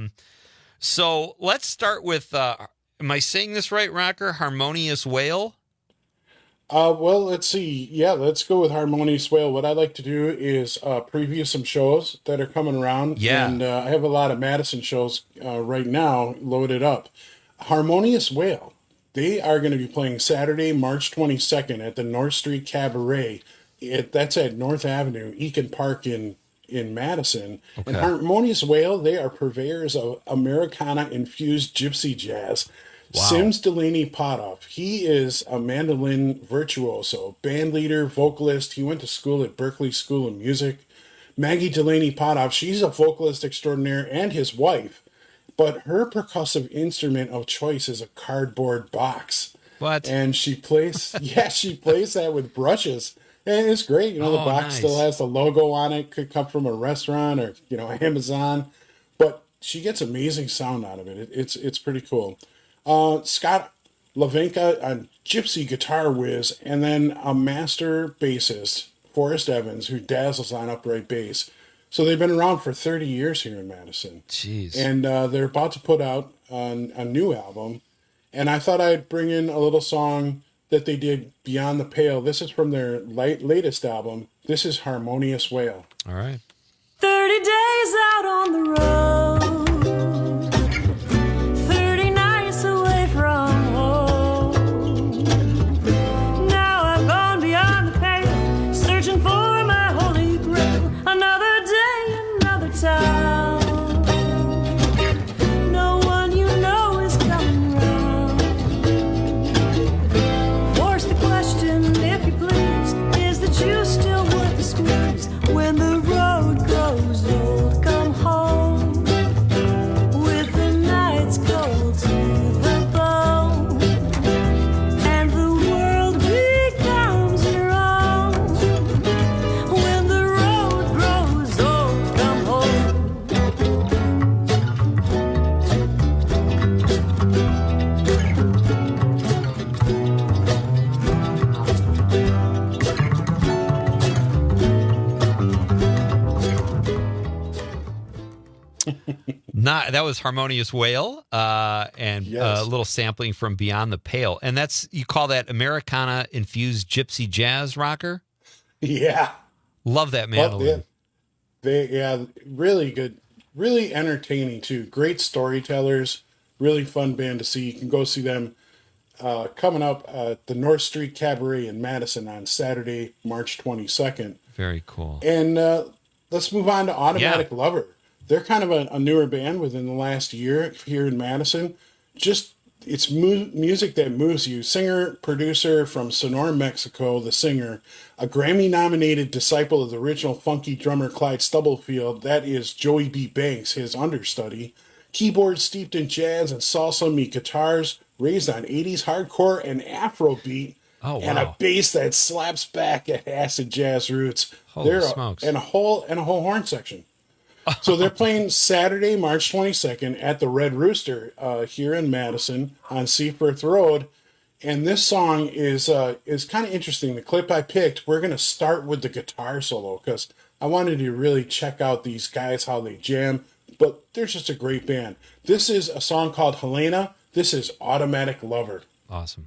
Speaker 12: So let's start with, am I saying this right, Rocker? Harmonious Whale?
Speaker 2: Well, let's see. Yeah, let's go with Harmonious Whale. What I like to do is preview some shows that are coming around.
Speaker 12: Yeah.
Speaker 2: And I have a lot of Madison shows right now loaded up. Harmonious Whale. They are going to be playing Saturday, March 22nd at the North Street Cabaret. That's at North Avenue, Eakin Park in Madison. Okay. And Harmonious Whale, they are purveyors of Americana-infused gypsy jazz. Wow. Sims Delaney Potoff, he is a mandolin virtuoso, band leader, vocalist. He went to school at Berklee School of Music. Maggie Delaney Potoff, she's a vocalist extraordinaire, and his wife. But her percussive instrument of choice is a cardboard box.
Speaker 12: What?
Speaker 2: And she plays that with brushes. And it's great. The box still has the logo on it. Could come from a restaurant or, Amazon. But she gets amazing sound out of it. It's pretty cool. Scott Lavenka on gypsy guitar whiz, and then a master bassist, Forrest Evans, who dazzles on upright bass. So they've been around for 30 years here in Madison.
Speaker 12: Jeez.
Speaker 2: And they're about to put out a new album. And I thought I'd bring in a little song that they did, Beyond the Pale. This is from their latest album. This is Harmonious Whale.
Speaker 12: All right.
Speaker 15: 30 days out on the road, 30 nights away from home. Now I've gone beyond the pale, searching for my holy grail. Another day, another town. No one you know is coming round. Force the question.
Speaker 12: That was Harmonious Whale, and a little sampling from Beyond the Pale. And you call that Americana-infused gypsy jazz rocker?
Speaker 2: Yeah.
Speaker 12: Love that mandolin.
Speaker 2: Really good. Really entertaining, too. Great storytellers. Really fun band to see. You can go see them coming up at the North Street Cabaret in Madison on Saturday, March 22nd.
Speaker 12: Very cool.
Speaker 2: And let's move on to Automatic Lover. They're kind of a newer band within the last year here in Madison. It's music that moves you. Singer, producer from Sonora, Mexico, the singer, a Grammy-nominated disciple of the original funky drummer Clyde Stubblefield. That is Joey B. Banks, his understudy. Keyboards steeped in jazz and salsa meet guitars raised on 80s hardcore and Afrobeat.
Speaker 12: Oh, wow.
Speaker 2: And a bass that slaps back at acid jazz roots.
Speaker 12: Holy smokes.
Speaker 2: And a whole horn section. So they're playing Saturday, March 22nd at the Red Rooster here in Madison on Seaforth Road. And this song is kind of interesting. The clip I picked, we're going to start with the guitar solo because I wanted to really check out these guys, how they jam. But they're just a great band. This is a song called Helena. This is Automatic Lover.
Speaker 12: Awesome.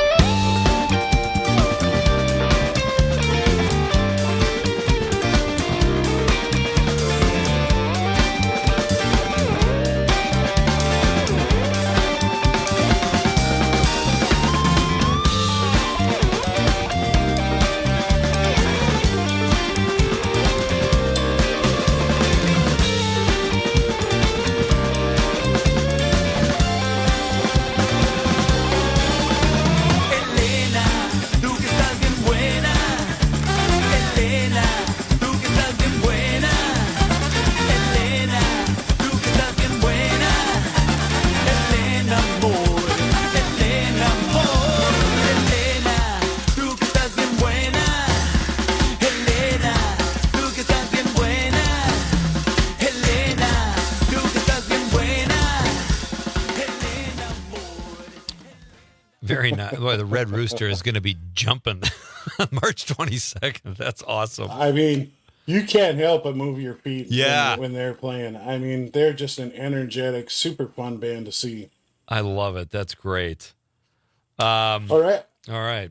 Speaker 12: Very nice. Boy, the Red Rooster is going to be jumping on March 22nd. That's awesome.
Speaker 2: I mean, you can't help but move your feet
Speaker 12: Yeah.
Speaker 2: when they're playing. I mean, they're just an energetic, super fun band to see.
Speaker 12: I love it. That's great.
Speaker 2: All right.
Speaker 12: I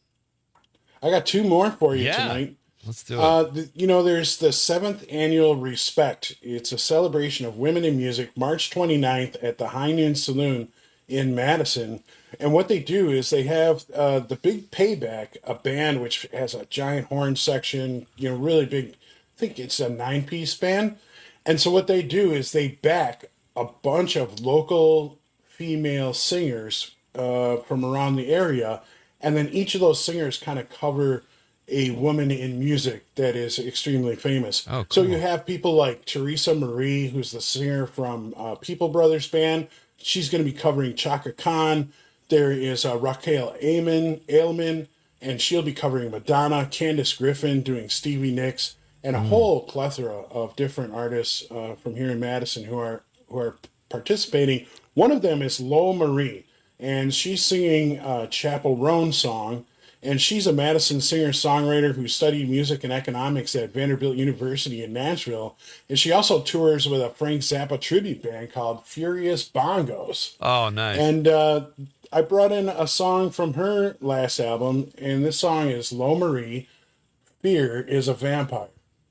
Speaker 2: got two more for you tonight.
Speaker 12: Let's do it.
Speaker 2: There's the 7th annual Respect. It's a celebration of women in music, March 29th at the High Noon Saloon in Madison. And what they do is they have the Big Payback, a band which has a giant horn section, really big. I think it's a 9-piece band. And so what they do is they back a bunch of local female singers from around the area. And then each of those singers kind of cover a woman in music that is extremely famous.
Speaker 12: Oh, cool.
Speaker 2: So you have people like Teresa Marie, who's the singer from People Brothers Band. She's going to be covering Chaka Khan. There is Raquel Ailman, and she'll be covering Madonna. Candace Griffin doing Stevie Nicks, and a whole plethora of different artists from here in Madison who are participating. One of them is Lo Marie, and she's singing Chapel Roan song. And she's a Madison singer-songwriter who studied music and economics at Vanderbilt University in Nashville. And she also tours with a Frank Zappa tribute band called Furious Bongos.
Speaker 12: Oh, nice.
Speaker 2: And I brought in a song from her last album, and this song is Lo Marie, Fear is a Vampire.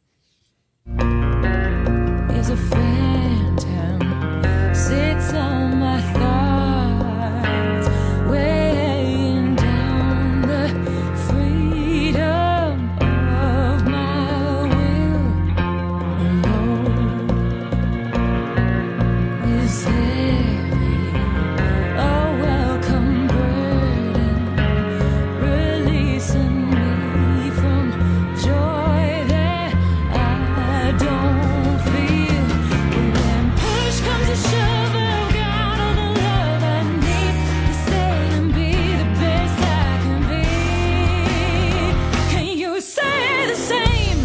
Speaker 15: Is a phantom, sits on my thoughts, weighing down the freedom of my will. Alone is heavy, a welcome burden, releasing me from joy that I don't feel. When push comes to shove, I've got all the love I need to stay and be the best I can be. Can you say the same?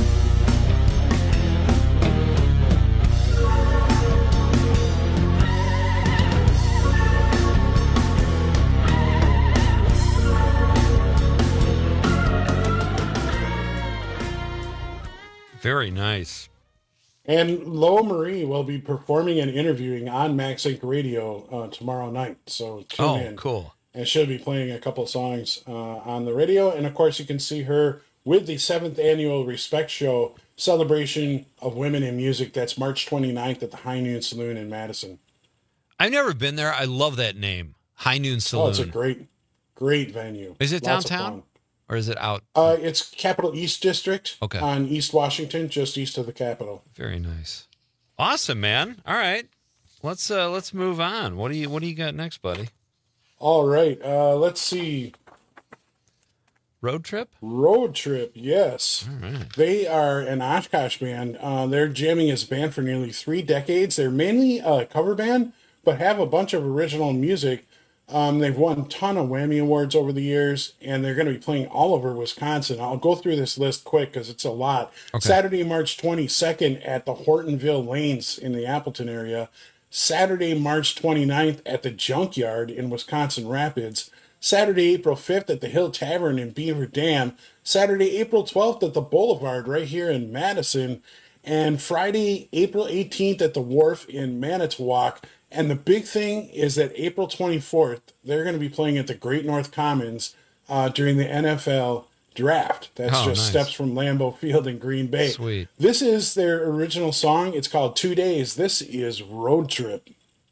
Speaker 12: Very nice.
Speaker 2: And Lo Marie will be performing and interviewing on Max Inc. Radio tomorrow night. So tune in.
Speaker 12: Cool.
Speaker 2: And she'll be playing a couple songs on the radio. And of course, you can see her with the 7th annual Respect Show celebration of women in music. That's March 29th at the High Noon Saloon in Madison.
Speaker 12: I've never been there. I love that name, High Noon Saloon.
Speaker 2: Oh, it's a great venue.
Speaker 12: Is it downtown or is it out?
Speaker 2: It's Capitol East District.
Speaker 12: Okay.
Speaker 2: On East Washington, just east of the Capitol.
Speaker 12: Very nice. Awesome, man. All right. Let's move on. What do you got next, buddy?
Speaker 2: All right. Let's see.
Speaker 12: Road Trip?
Speaker 2: Road Trip, yes.
Speaker 12: All right.
Speaker 2: They are an Oshkosh band. They're jamming as a band for nearly 3 decades. They're mainly a cover band, but have a bunch of original music. They've won a ton of Whammy Awards over the years, and they're going to be playing all over Wisconsin. I'll go through this list quick because it's a lot. Okay. Saturday, March 22nd at the Hortonville Lanes in the Appleton area. Saturday, March 29th at the Junkyard in Wisconsin Rapids. Saturday, April 5th at the Hill Tavern in Beaver Dam. Saturday, April 12th at the Boulevard right here in Madison. And Friday, April 18th at the Wharf in Manitowoc. And the big thing is that April 24th, they're going to be playing at the Great North Commons during the NFL Draft. That's nice. Steps from Lambeau Field in Green Bay.
Speaker 12: Sweet.
Speaker 2: This is their original song. It's called 2 Days. This is Road Trip.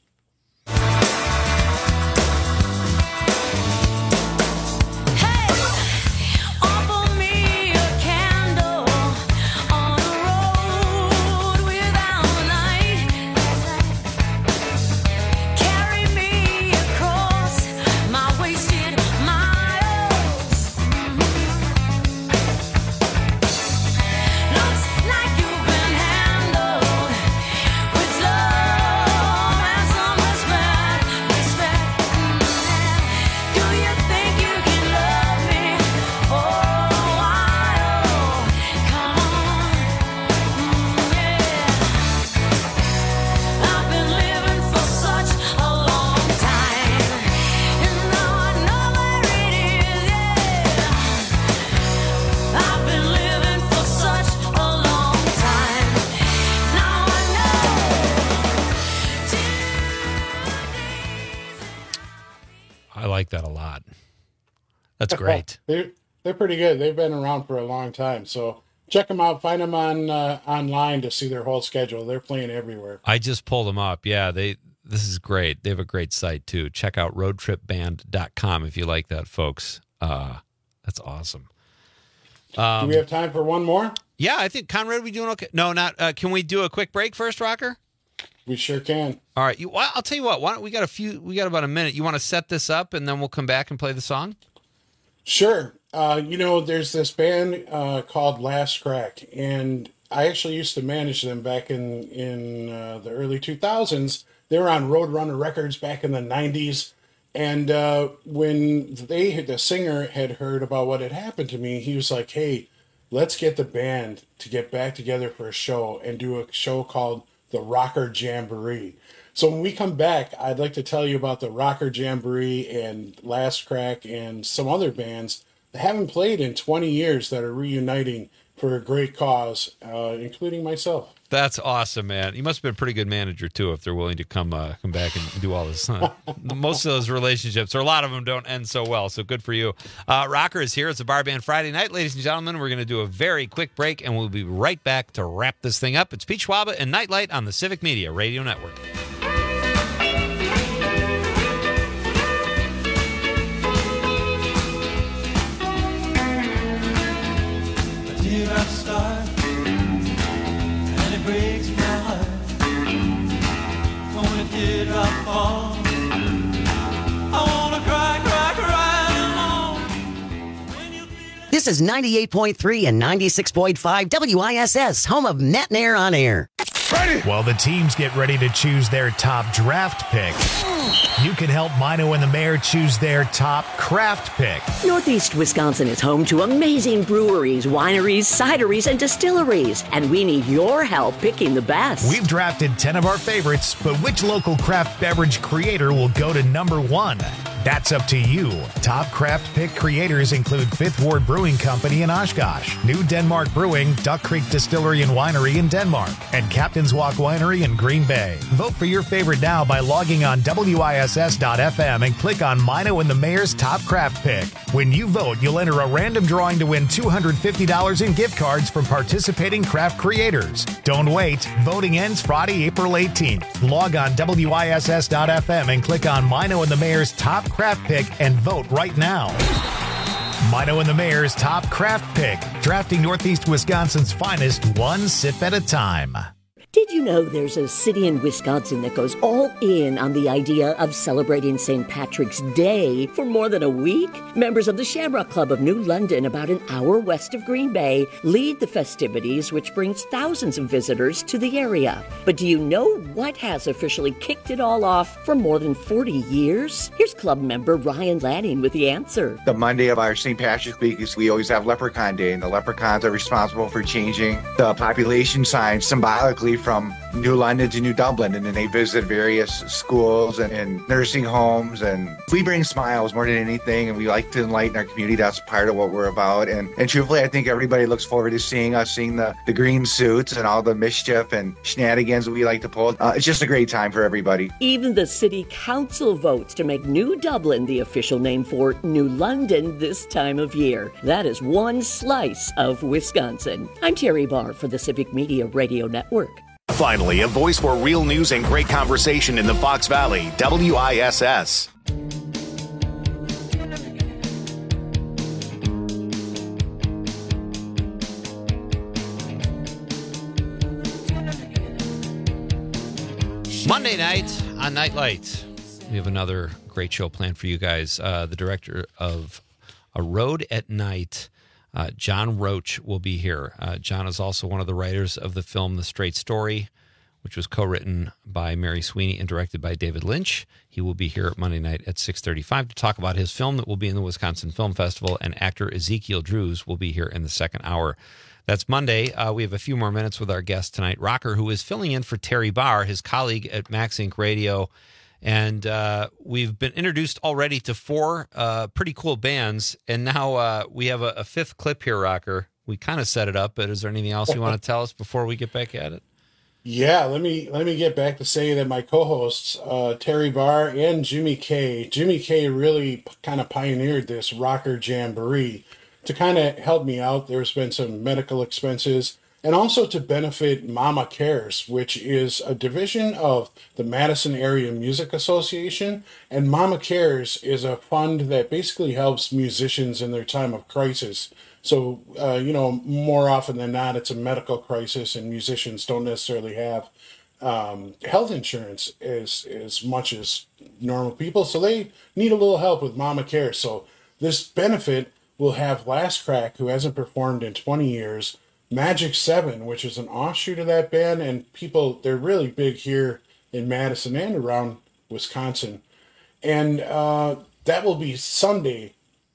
Speaker 12: That a lot. That's great.
Speaker 2: They're pretty good. They've been around for a long time. So check them out. Find them on online to see their whole schedule. They're playing everywhere.
Speaker 12: I just pulled them up. Yeah, this is great. They have a great site too. Check out roadtripband.com if you like that, folks. That's awesome.
Speaker 2: Do we have time for one more?
Speaker 12: Yeah, I think Conrad, we doing okay? No, not. Can we do a quick break first, Rocker?
Speaker 2: We sure can.
Speaker 12: All right. I'll tell you what. Why don't we got about a minute. You want to set this up and then we'll come back and play the song?
Speaker 2: Sure. There's this band called Last Crack, and I actually used to manage them back in the early 2000s. They were on Roadrunner Records back in the 90s. And when the singer had heard about what had happened to me, he was like, hey, let's get the band to get back together for a show and do a show called the Rocker Jamboree. So when we come back, I'd like to tell you about the Rocker Jamboree and Last Crack and some other bands that haven't played in 20 years that are reuniting for a great cause, including myself.
Speaker 12: That's awesome, man. You must have been a pretty good manager, too, if they're willing to come back and do all this. Most of those relationships, or a lot of them, don't end so well, so good for you. Rocker is here. It's a Bar Band Friday night. Ladies and gentlemen, we're going to do a very quick break, and we'll be right back to wrap this thing up. It's Pete Schwaba and Nightlight on the Civic Media Radio Network.
Speaker 15: Did I start? And it breaks my heart. When did I fall? I wanna cry, cry, cry alone.
Speaker 5: This is 98.3 and 96.5 WISS, home of Matt and Air on Air.
Speaker 1: Ready? While the teams get ready to choose their top draft pick, you can help Mino and the Mayor choose their top craft pick.
Speaker 5: Northeast Wisconsin is home to amazing breweries, wineries, cideries, and distilleries, and we need your help picking the best.
Speaker 1: We've drafted 10 of our favorites, but which local craft beverage creator will go to number 1? That's up to you. Top craft pick creators include Fifth Ward Brewing Company in Oshkosh, New Denmark Brewing, Duck Creek Distillery and Winery in Denmark, and Captain's Walk Winery in Green Bay. Vote for your favorite now by logging on WISS.FM and click on Mino and the Mayor's Top Craft Pick. When you vote, you'll enter a random drawing to win $250 in gift cards from participating craft creators. Don't wait. Voting ends Friday, April 18th. Log on WISS.FM and click on Mino and the Mayor's Top Craft Pick and vote right now. Mino and the Mayor's Top Craft Pick, drafting Northeast Wisconsin's finest one sip at a time.
Speaker 5: Did you know there's a city in Wisconsin that goes all in on the idea of celebrating St. Patrick's Day for more than a week? Members of the Shamrock Club of New London, about an hour west of Green Bay, lead the festivities, which brings thousands of visitors to the area. But do you know what has officially kicked it all off for more than 40 years? Here's club member Ryan Lanning with the answer.
Speaker 6: The Monday of our St. Patrick's Week is we always have Leprechaun Day, and the leprechauns are responsible for changing the population sign symbolically from New London to New Dublin, and then they visit various schools and nursing homes, and we bring smiles more than anything, and we like to enlighten our community. That's part of what we're about, and truthfully, I think everybody looks forward to seeing us, seeing the green suits and all the mischief and shenanigans we like to pull. It's just a great time for everybody.
Speaker 5: Even the city council votes to make New Dublin the official name for New London this time of year. That is one slice of Wisconsin. I'm Terry Barr for the Civic Media Radio Network.
Speaker 1: Finally, a voice for real news and great conversation in the Fox Valley, WISS.
Speaker 12: Monday night on Nightlight, we have another great show planned for you guys. The director of A Road at Night, John Roach, will be here. John is also one of the writers of the film The Straight Story, which was co-written by Mary Sweeney and directed by David Lynch. He will be here Monday night at 6:35 to talk about his film that will be in the Wisconsin Film Festival, and actor Ezekiel Drews will be here in the second hour. That's Monday. We have a few more minutes with our guest tonight, Rocker, who is filling in for Terry Barr, his colleague at Max Inc. Radio. And we've been introduced already to four pretty cool bands, and now we have a fifth clip here, Rocker. We kind of set it up, but is there anything else you want to tell us before we get back at it?
Speaker 2: Yeah, let me get back to say that my co-hosts, Terry Barr and Jimmy K. Jimmy K really kind of pioneered this Rocker Jamboree to kind of help me out. There's been some medical expenses, and also to benefit Mama Cares, which is a division of the Madison Area Music Association. And Mama Cares is a fund that basically helps musicians in their time of crisis. So, more often than not, it's a medical crisis, and musicians don't necessarily have health insurance as much as normal people. So they need a little help with Mama Cares. So this benefit will have Last Crack, who hasn't performed in 20 years, Magic 7, which is an offshoot of that band, and they're really big here in Madison and around Wisconsin. And that will be Sunday,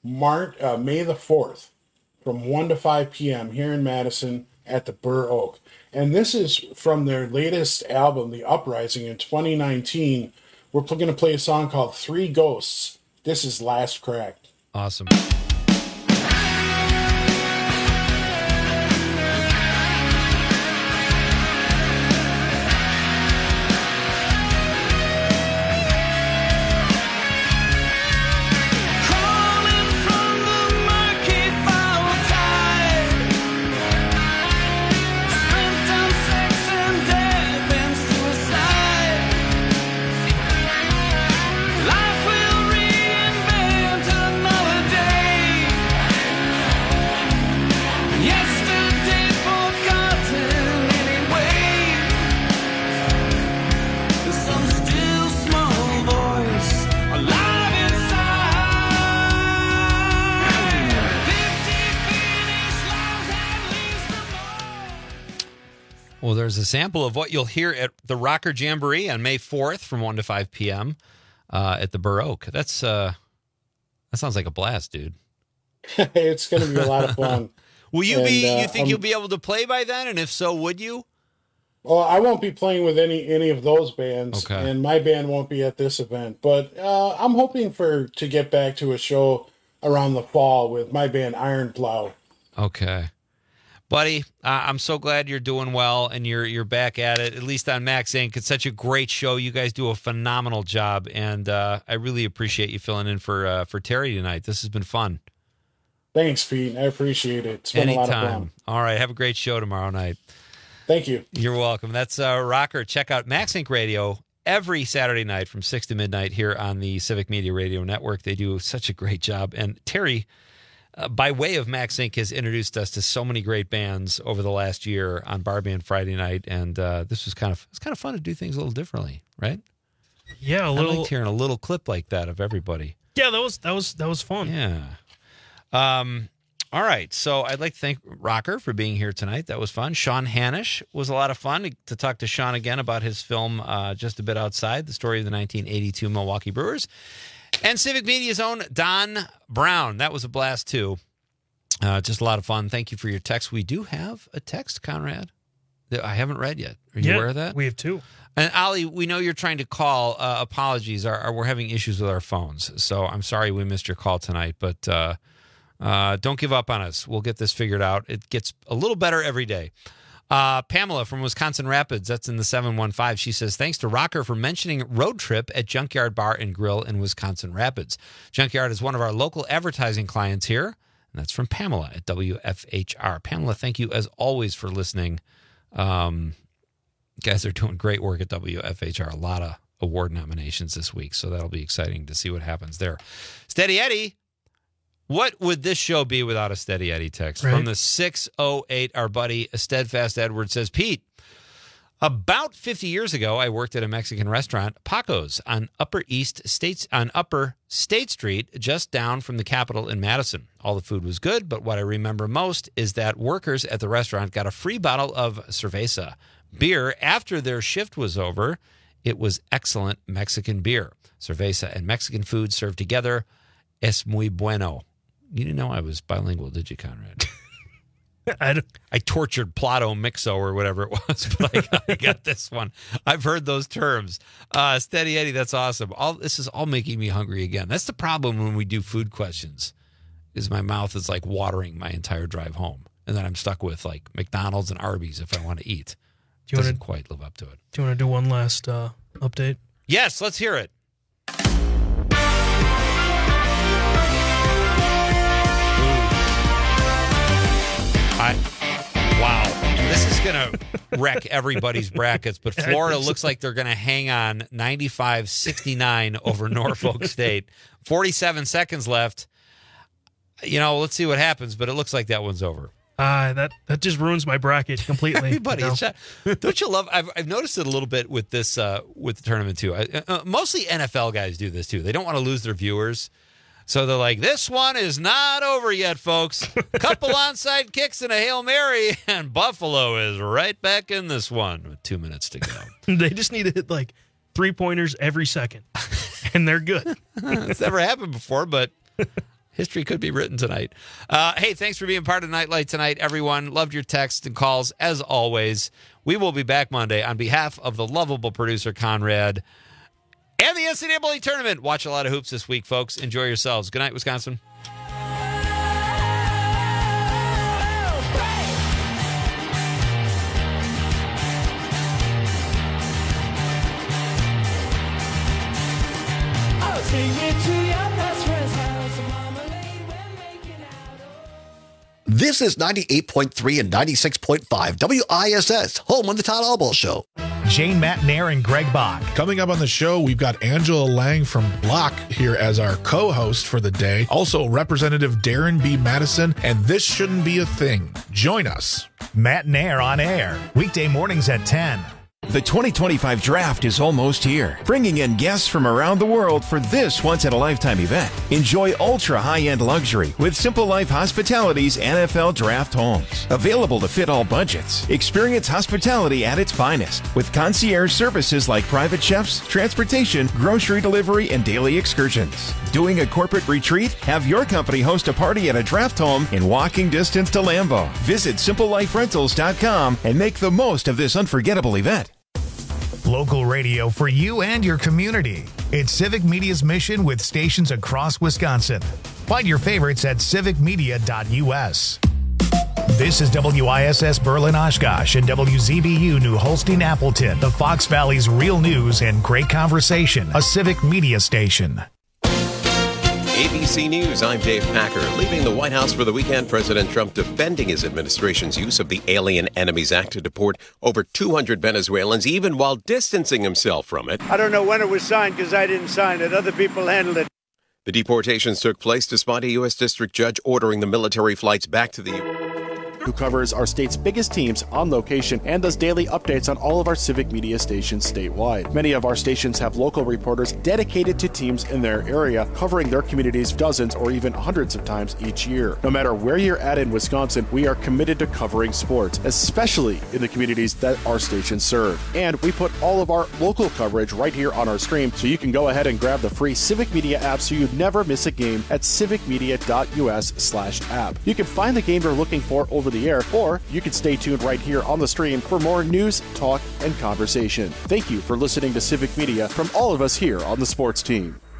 Speaker 2: May the 4th, from 1 to 5 p.m. here in Madison at the Burr Oak. And this is from their latest album, The Uprising, in 2019. We're going to play a song called Three Ghosts. This is Last Crack.
Speaker 12: Awesome. Well, there's a sample of what you'll hear at the Rocker Jamboree on May 4th from 1 to 5 p.m. At the Burr Oak. That sounds like a blast, dude.
Speaker 2: It's going to be a lot of fun.
Speaker 12: Will you be? You think you'll be able to play by then? And if so, would you?
Speaker 2: Well, I won't be playing with any of those bands, and my band won't be at this event. But I'm hoping to get back to a show around the fall with my band Iron Plow.
Speaker 12: Okay. Buddy, I'm so glad you're doing well and you're back at it, at least on Max Inc. It's such a great show. You guys do a phenomenal job, and I really appreciate you filling in for Terry tonight. This has been fun.
Speaker 2: Thanks, Pete. I appreciate it. It's been a lot of fun.
Speaker 12: All right, have a great show tomorrow night.
Speaker 2: Thank you.
Speaker 12: You're welcome. That's Rocker. Check out Max Inc. Radio every Saturday night from 6 to midnight here on the Civic Media Radio Network. They do such a great job. And Terry, by way of Max Inc., has introduced us to so many great bands over the last year on Bar Band Friday night. And this was kind of fun to do things a little differently, right?
Speaker 13: Yeah,
Speaker 12: I liked hearing a little clip like that of everybody.
Speaker 13: Yeah, that was fun.
Speaker 12: Yeah. All right, so I'd like to thank Rocker for being here tonight. That was fun. Sean Hanish was a lot of fun to talk to Sean again about his film Just a Bit Outside, the story of the 1982 Milwaukee Brewers. And Civic Media's own Don Brown. That was a blast, too. Just a lot of fun. Thank you for your text. We do have a text, Conrad, that I haven't read yet. Are you aware of that?
Speaker 13: We have two.
Speaker 12: And Ali, we know you're trying to call. Apologies. We're having issues with our phones. So I'm sorry we missed your call tonight, but don't give up on us. We'll get this figured out. It gets a little better every day. Pamela from Wisconsin Rapids, that's in the 715. She says, thanks to Rocker for mentioning Road Trip at Junkyard Bar and Grill in Wisconsin Rapids. Junkyard is one of our local advertising clients here, and that's from Pamela at WFHR. Pamela, thank you as always for listening. Guys are doing great work at WFHR. A lot of award nominations this week, so that'll be exciting to see what happens there. Steady Eddie, what would this show be without a Steady Eddie text?
Speaker 13: Right.
Speaker 12: From the 608, our buddy Steadfast Edward says, Pete, about 50 years ago, I worked at a Mexican restaurant, Paco's, on Upper State Street, just down from the Capitol in Madison. All the food was good, but what I remember most is that workers at the restaurant got a free bottle of cerveza beer after their shift was over. It was excellent Mexican beer. Cerveza and Mexican food served together. Es muy bueno. You didn't know I was bilingual, did you, Conrad? I tortured Plato Mixo or whatever it was, but I got this one. I've heard those terms. Steady Eddie, that's awesome. This is all making me hungry again. That's the problem when we do food questions, is my mouth is like watering my entire drive home. And then I'm stuck with like McDonald's and Arby's if I want to eat. Doesn't quite live up to it.
Speaker 13: Do you want to do one last update?
Speaker 12: Yes, let's hear it. Wow. This is going to wreck everybody's brackets, but Florida looks like they're going to hang on 95-69 over Norfolk State. 47 seconds left. Let's see what happens, but it looks like that one's over.
Speaker 13: That just ruins my bracket completely.
Speaker 12: Everybody, don't you love? I've noticed it a little bit with this with the tournament too. Mostly NFL guys do this too. They don't want to lose their viewers, so they're like, "This one is not over yet, folks. Couple onside kicks and a Hail Mary, and Buffalo is right back in this one with 2 minutes to go."
Speaker 13: They just need to hit like 3-pointers every second, and they're good.
Speaker 12: It's never happened before, but history could be written tonight. Hey, thanks for being part of Nightlight tonight, everyone. Loved your texts and calls, as always. We will be back Monday on behalf of the lovable producer, Conrad, and the NCAA tournament. Watch a lot of hoops this week, folks. Enjoy yourselves. Good night, Wisconsin.
Speaker 15: I'll take you to your best friend's house.
Speaker 10: This is 98.3 and 96.5 WISS, home on the Todd Albaugh Show.
Speaker 1: Jane Matnair and Greg Bach.
Speaker 7: Coming up on the show, we've got Angela Lang from Block here as our co-host for the day. Also, Representative Darren B. Madison, and This Shouldn't Be a Thing. Join us.
Speaker 1: Matnair on air, weekday mornings at 10.
Speaker 9: The 2025 draft is almost here, bringing in guests from around the world for this once-in-a-lifetime event. Enjoy ultra-high-end luxury with Simple Life Hospitality's NFL Draft Homes. Available to fit all budgets. Experience hospitality at its finest with concierge services like private chefs, transportation, grocery delivery, and daily excursions. Doing a corporate retreat? Have your company host a party at a draft home in walking distance to Lambeau. Visit SimpleLifeRentals.com and make the most of this unforgettable event.
Speaker 1: Local radio for you and your community. It's Civic Media's mission with stations across Wisconsin. Find your favorites at civicmedia.us. This is WISS Berlin Oshkosh and WZBU New Holstein Appleton, the Fox Valley's real news and great conversation, a Civic Media station.
Speaker 11: ABC News, I'm Dave Packer. Leaving the White House for the weekend, President Trump defending his administration's use of the Alien Enemies Act to deport over 200 Venezuelans, even while distancing himself from it.
Speaker 16: I don't know when it was signed because I didn't sign it. Other people handled it.
Speaker 11: The deportations took place despite a U.S. district judge ordering the military flights back to the
Speaker 17: who covers our state's biggest teams on location and does daily updates on all of our Civic Media stations statewide. Many of our stations have local reporters dedicated to teams in their area, covering their communities dozens or even hundreds of times each year. No matter where you're at in Wisconsin, we are committed to covering sports, especially in the communities that our stations serve. And we put all of our local coverage right here on our stream, so you can go ahead and grab the free Civic Media app so you never miss a game at civicmedia.us/app. You can find the game you're looking for over the air, or you can stay tuned right here on the stream for more news, talk, and conversation. Thank you for listening to Civic Media from all of us here on the sports team.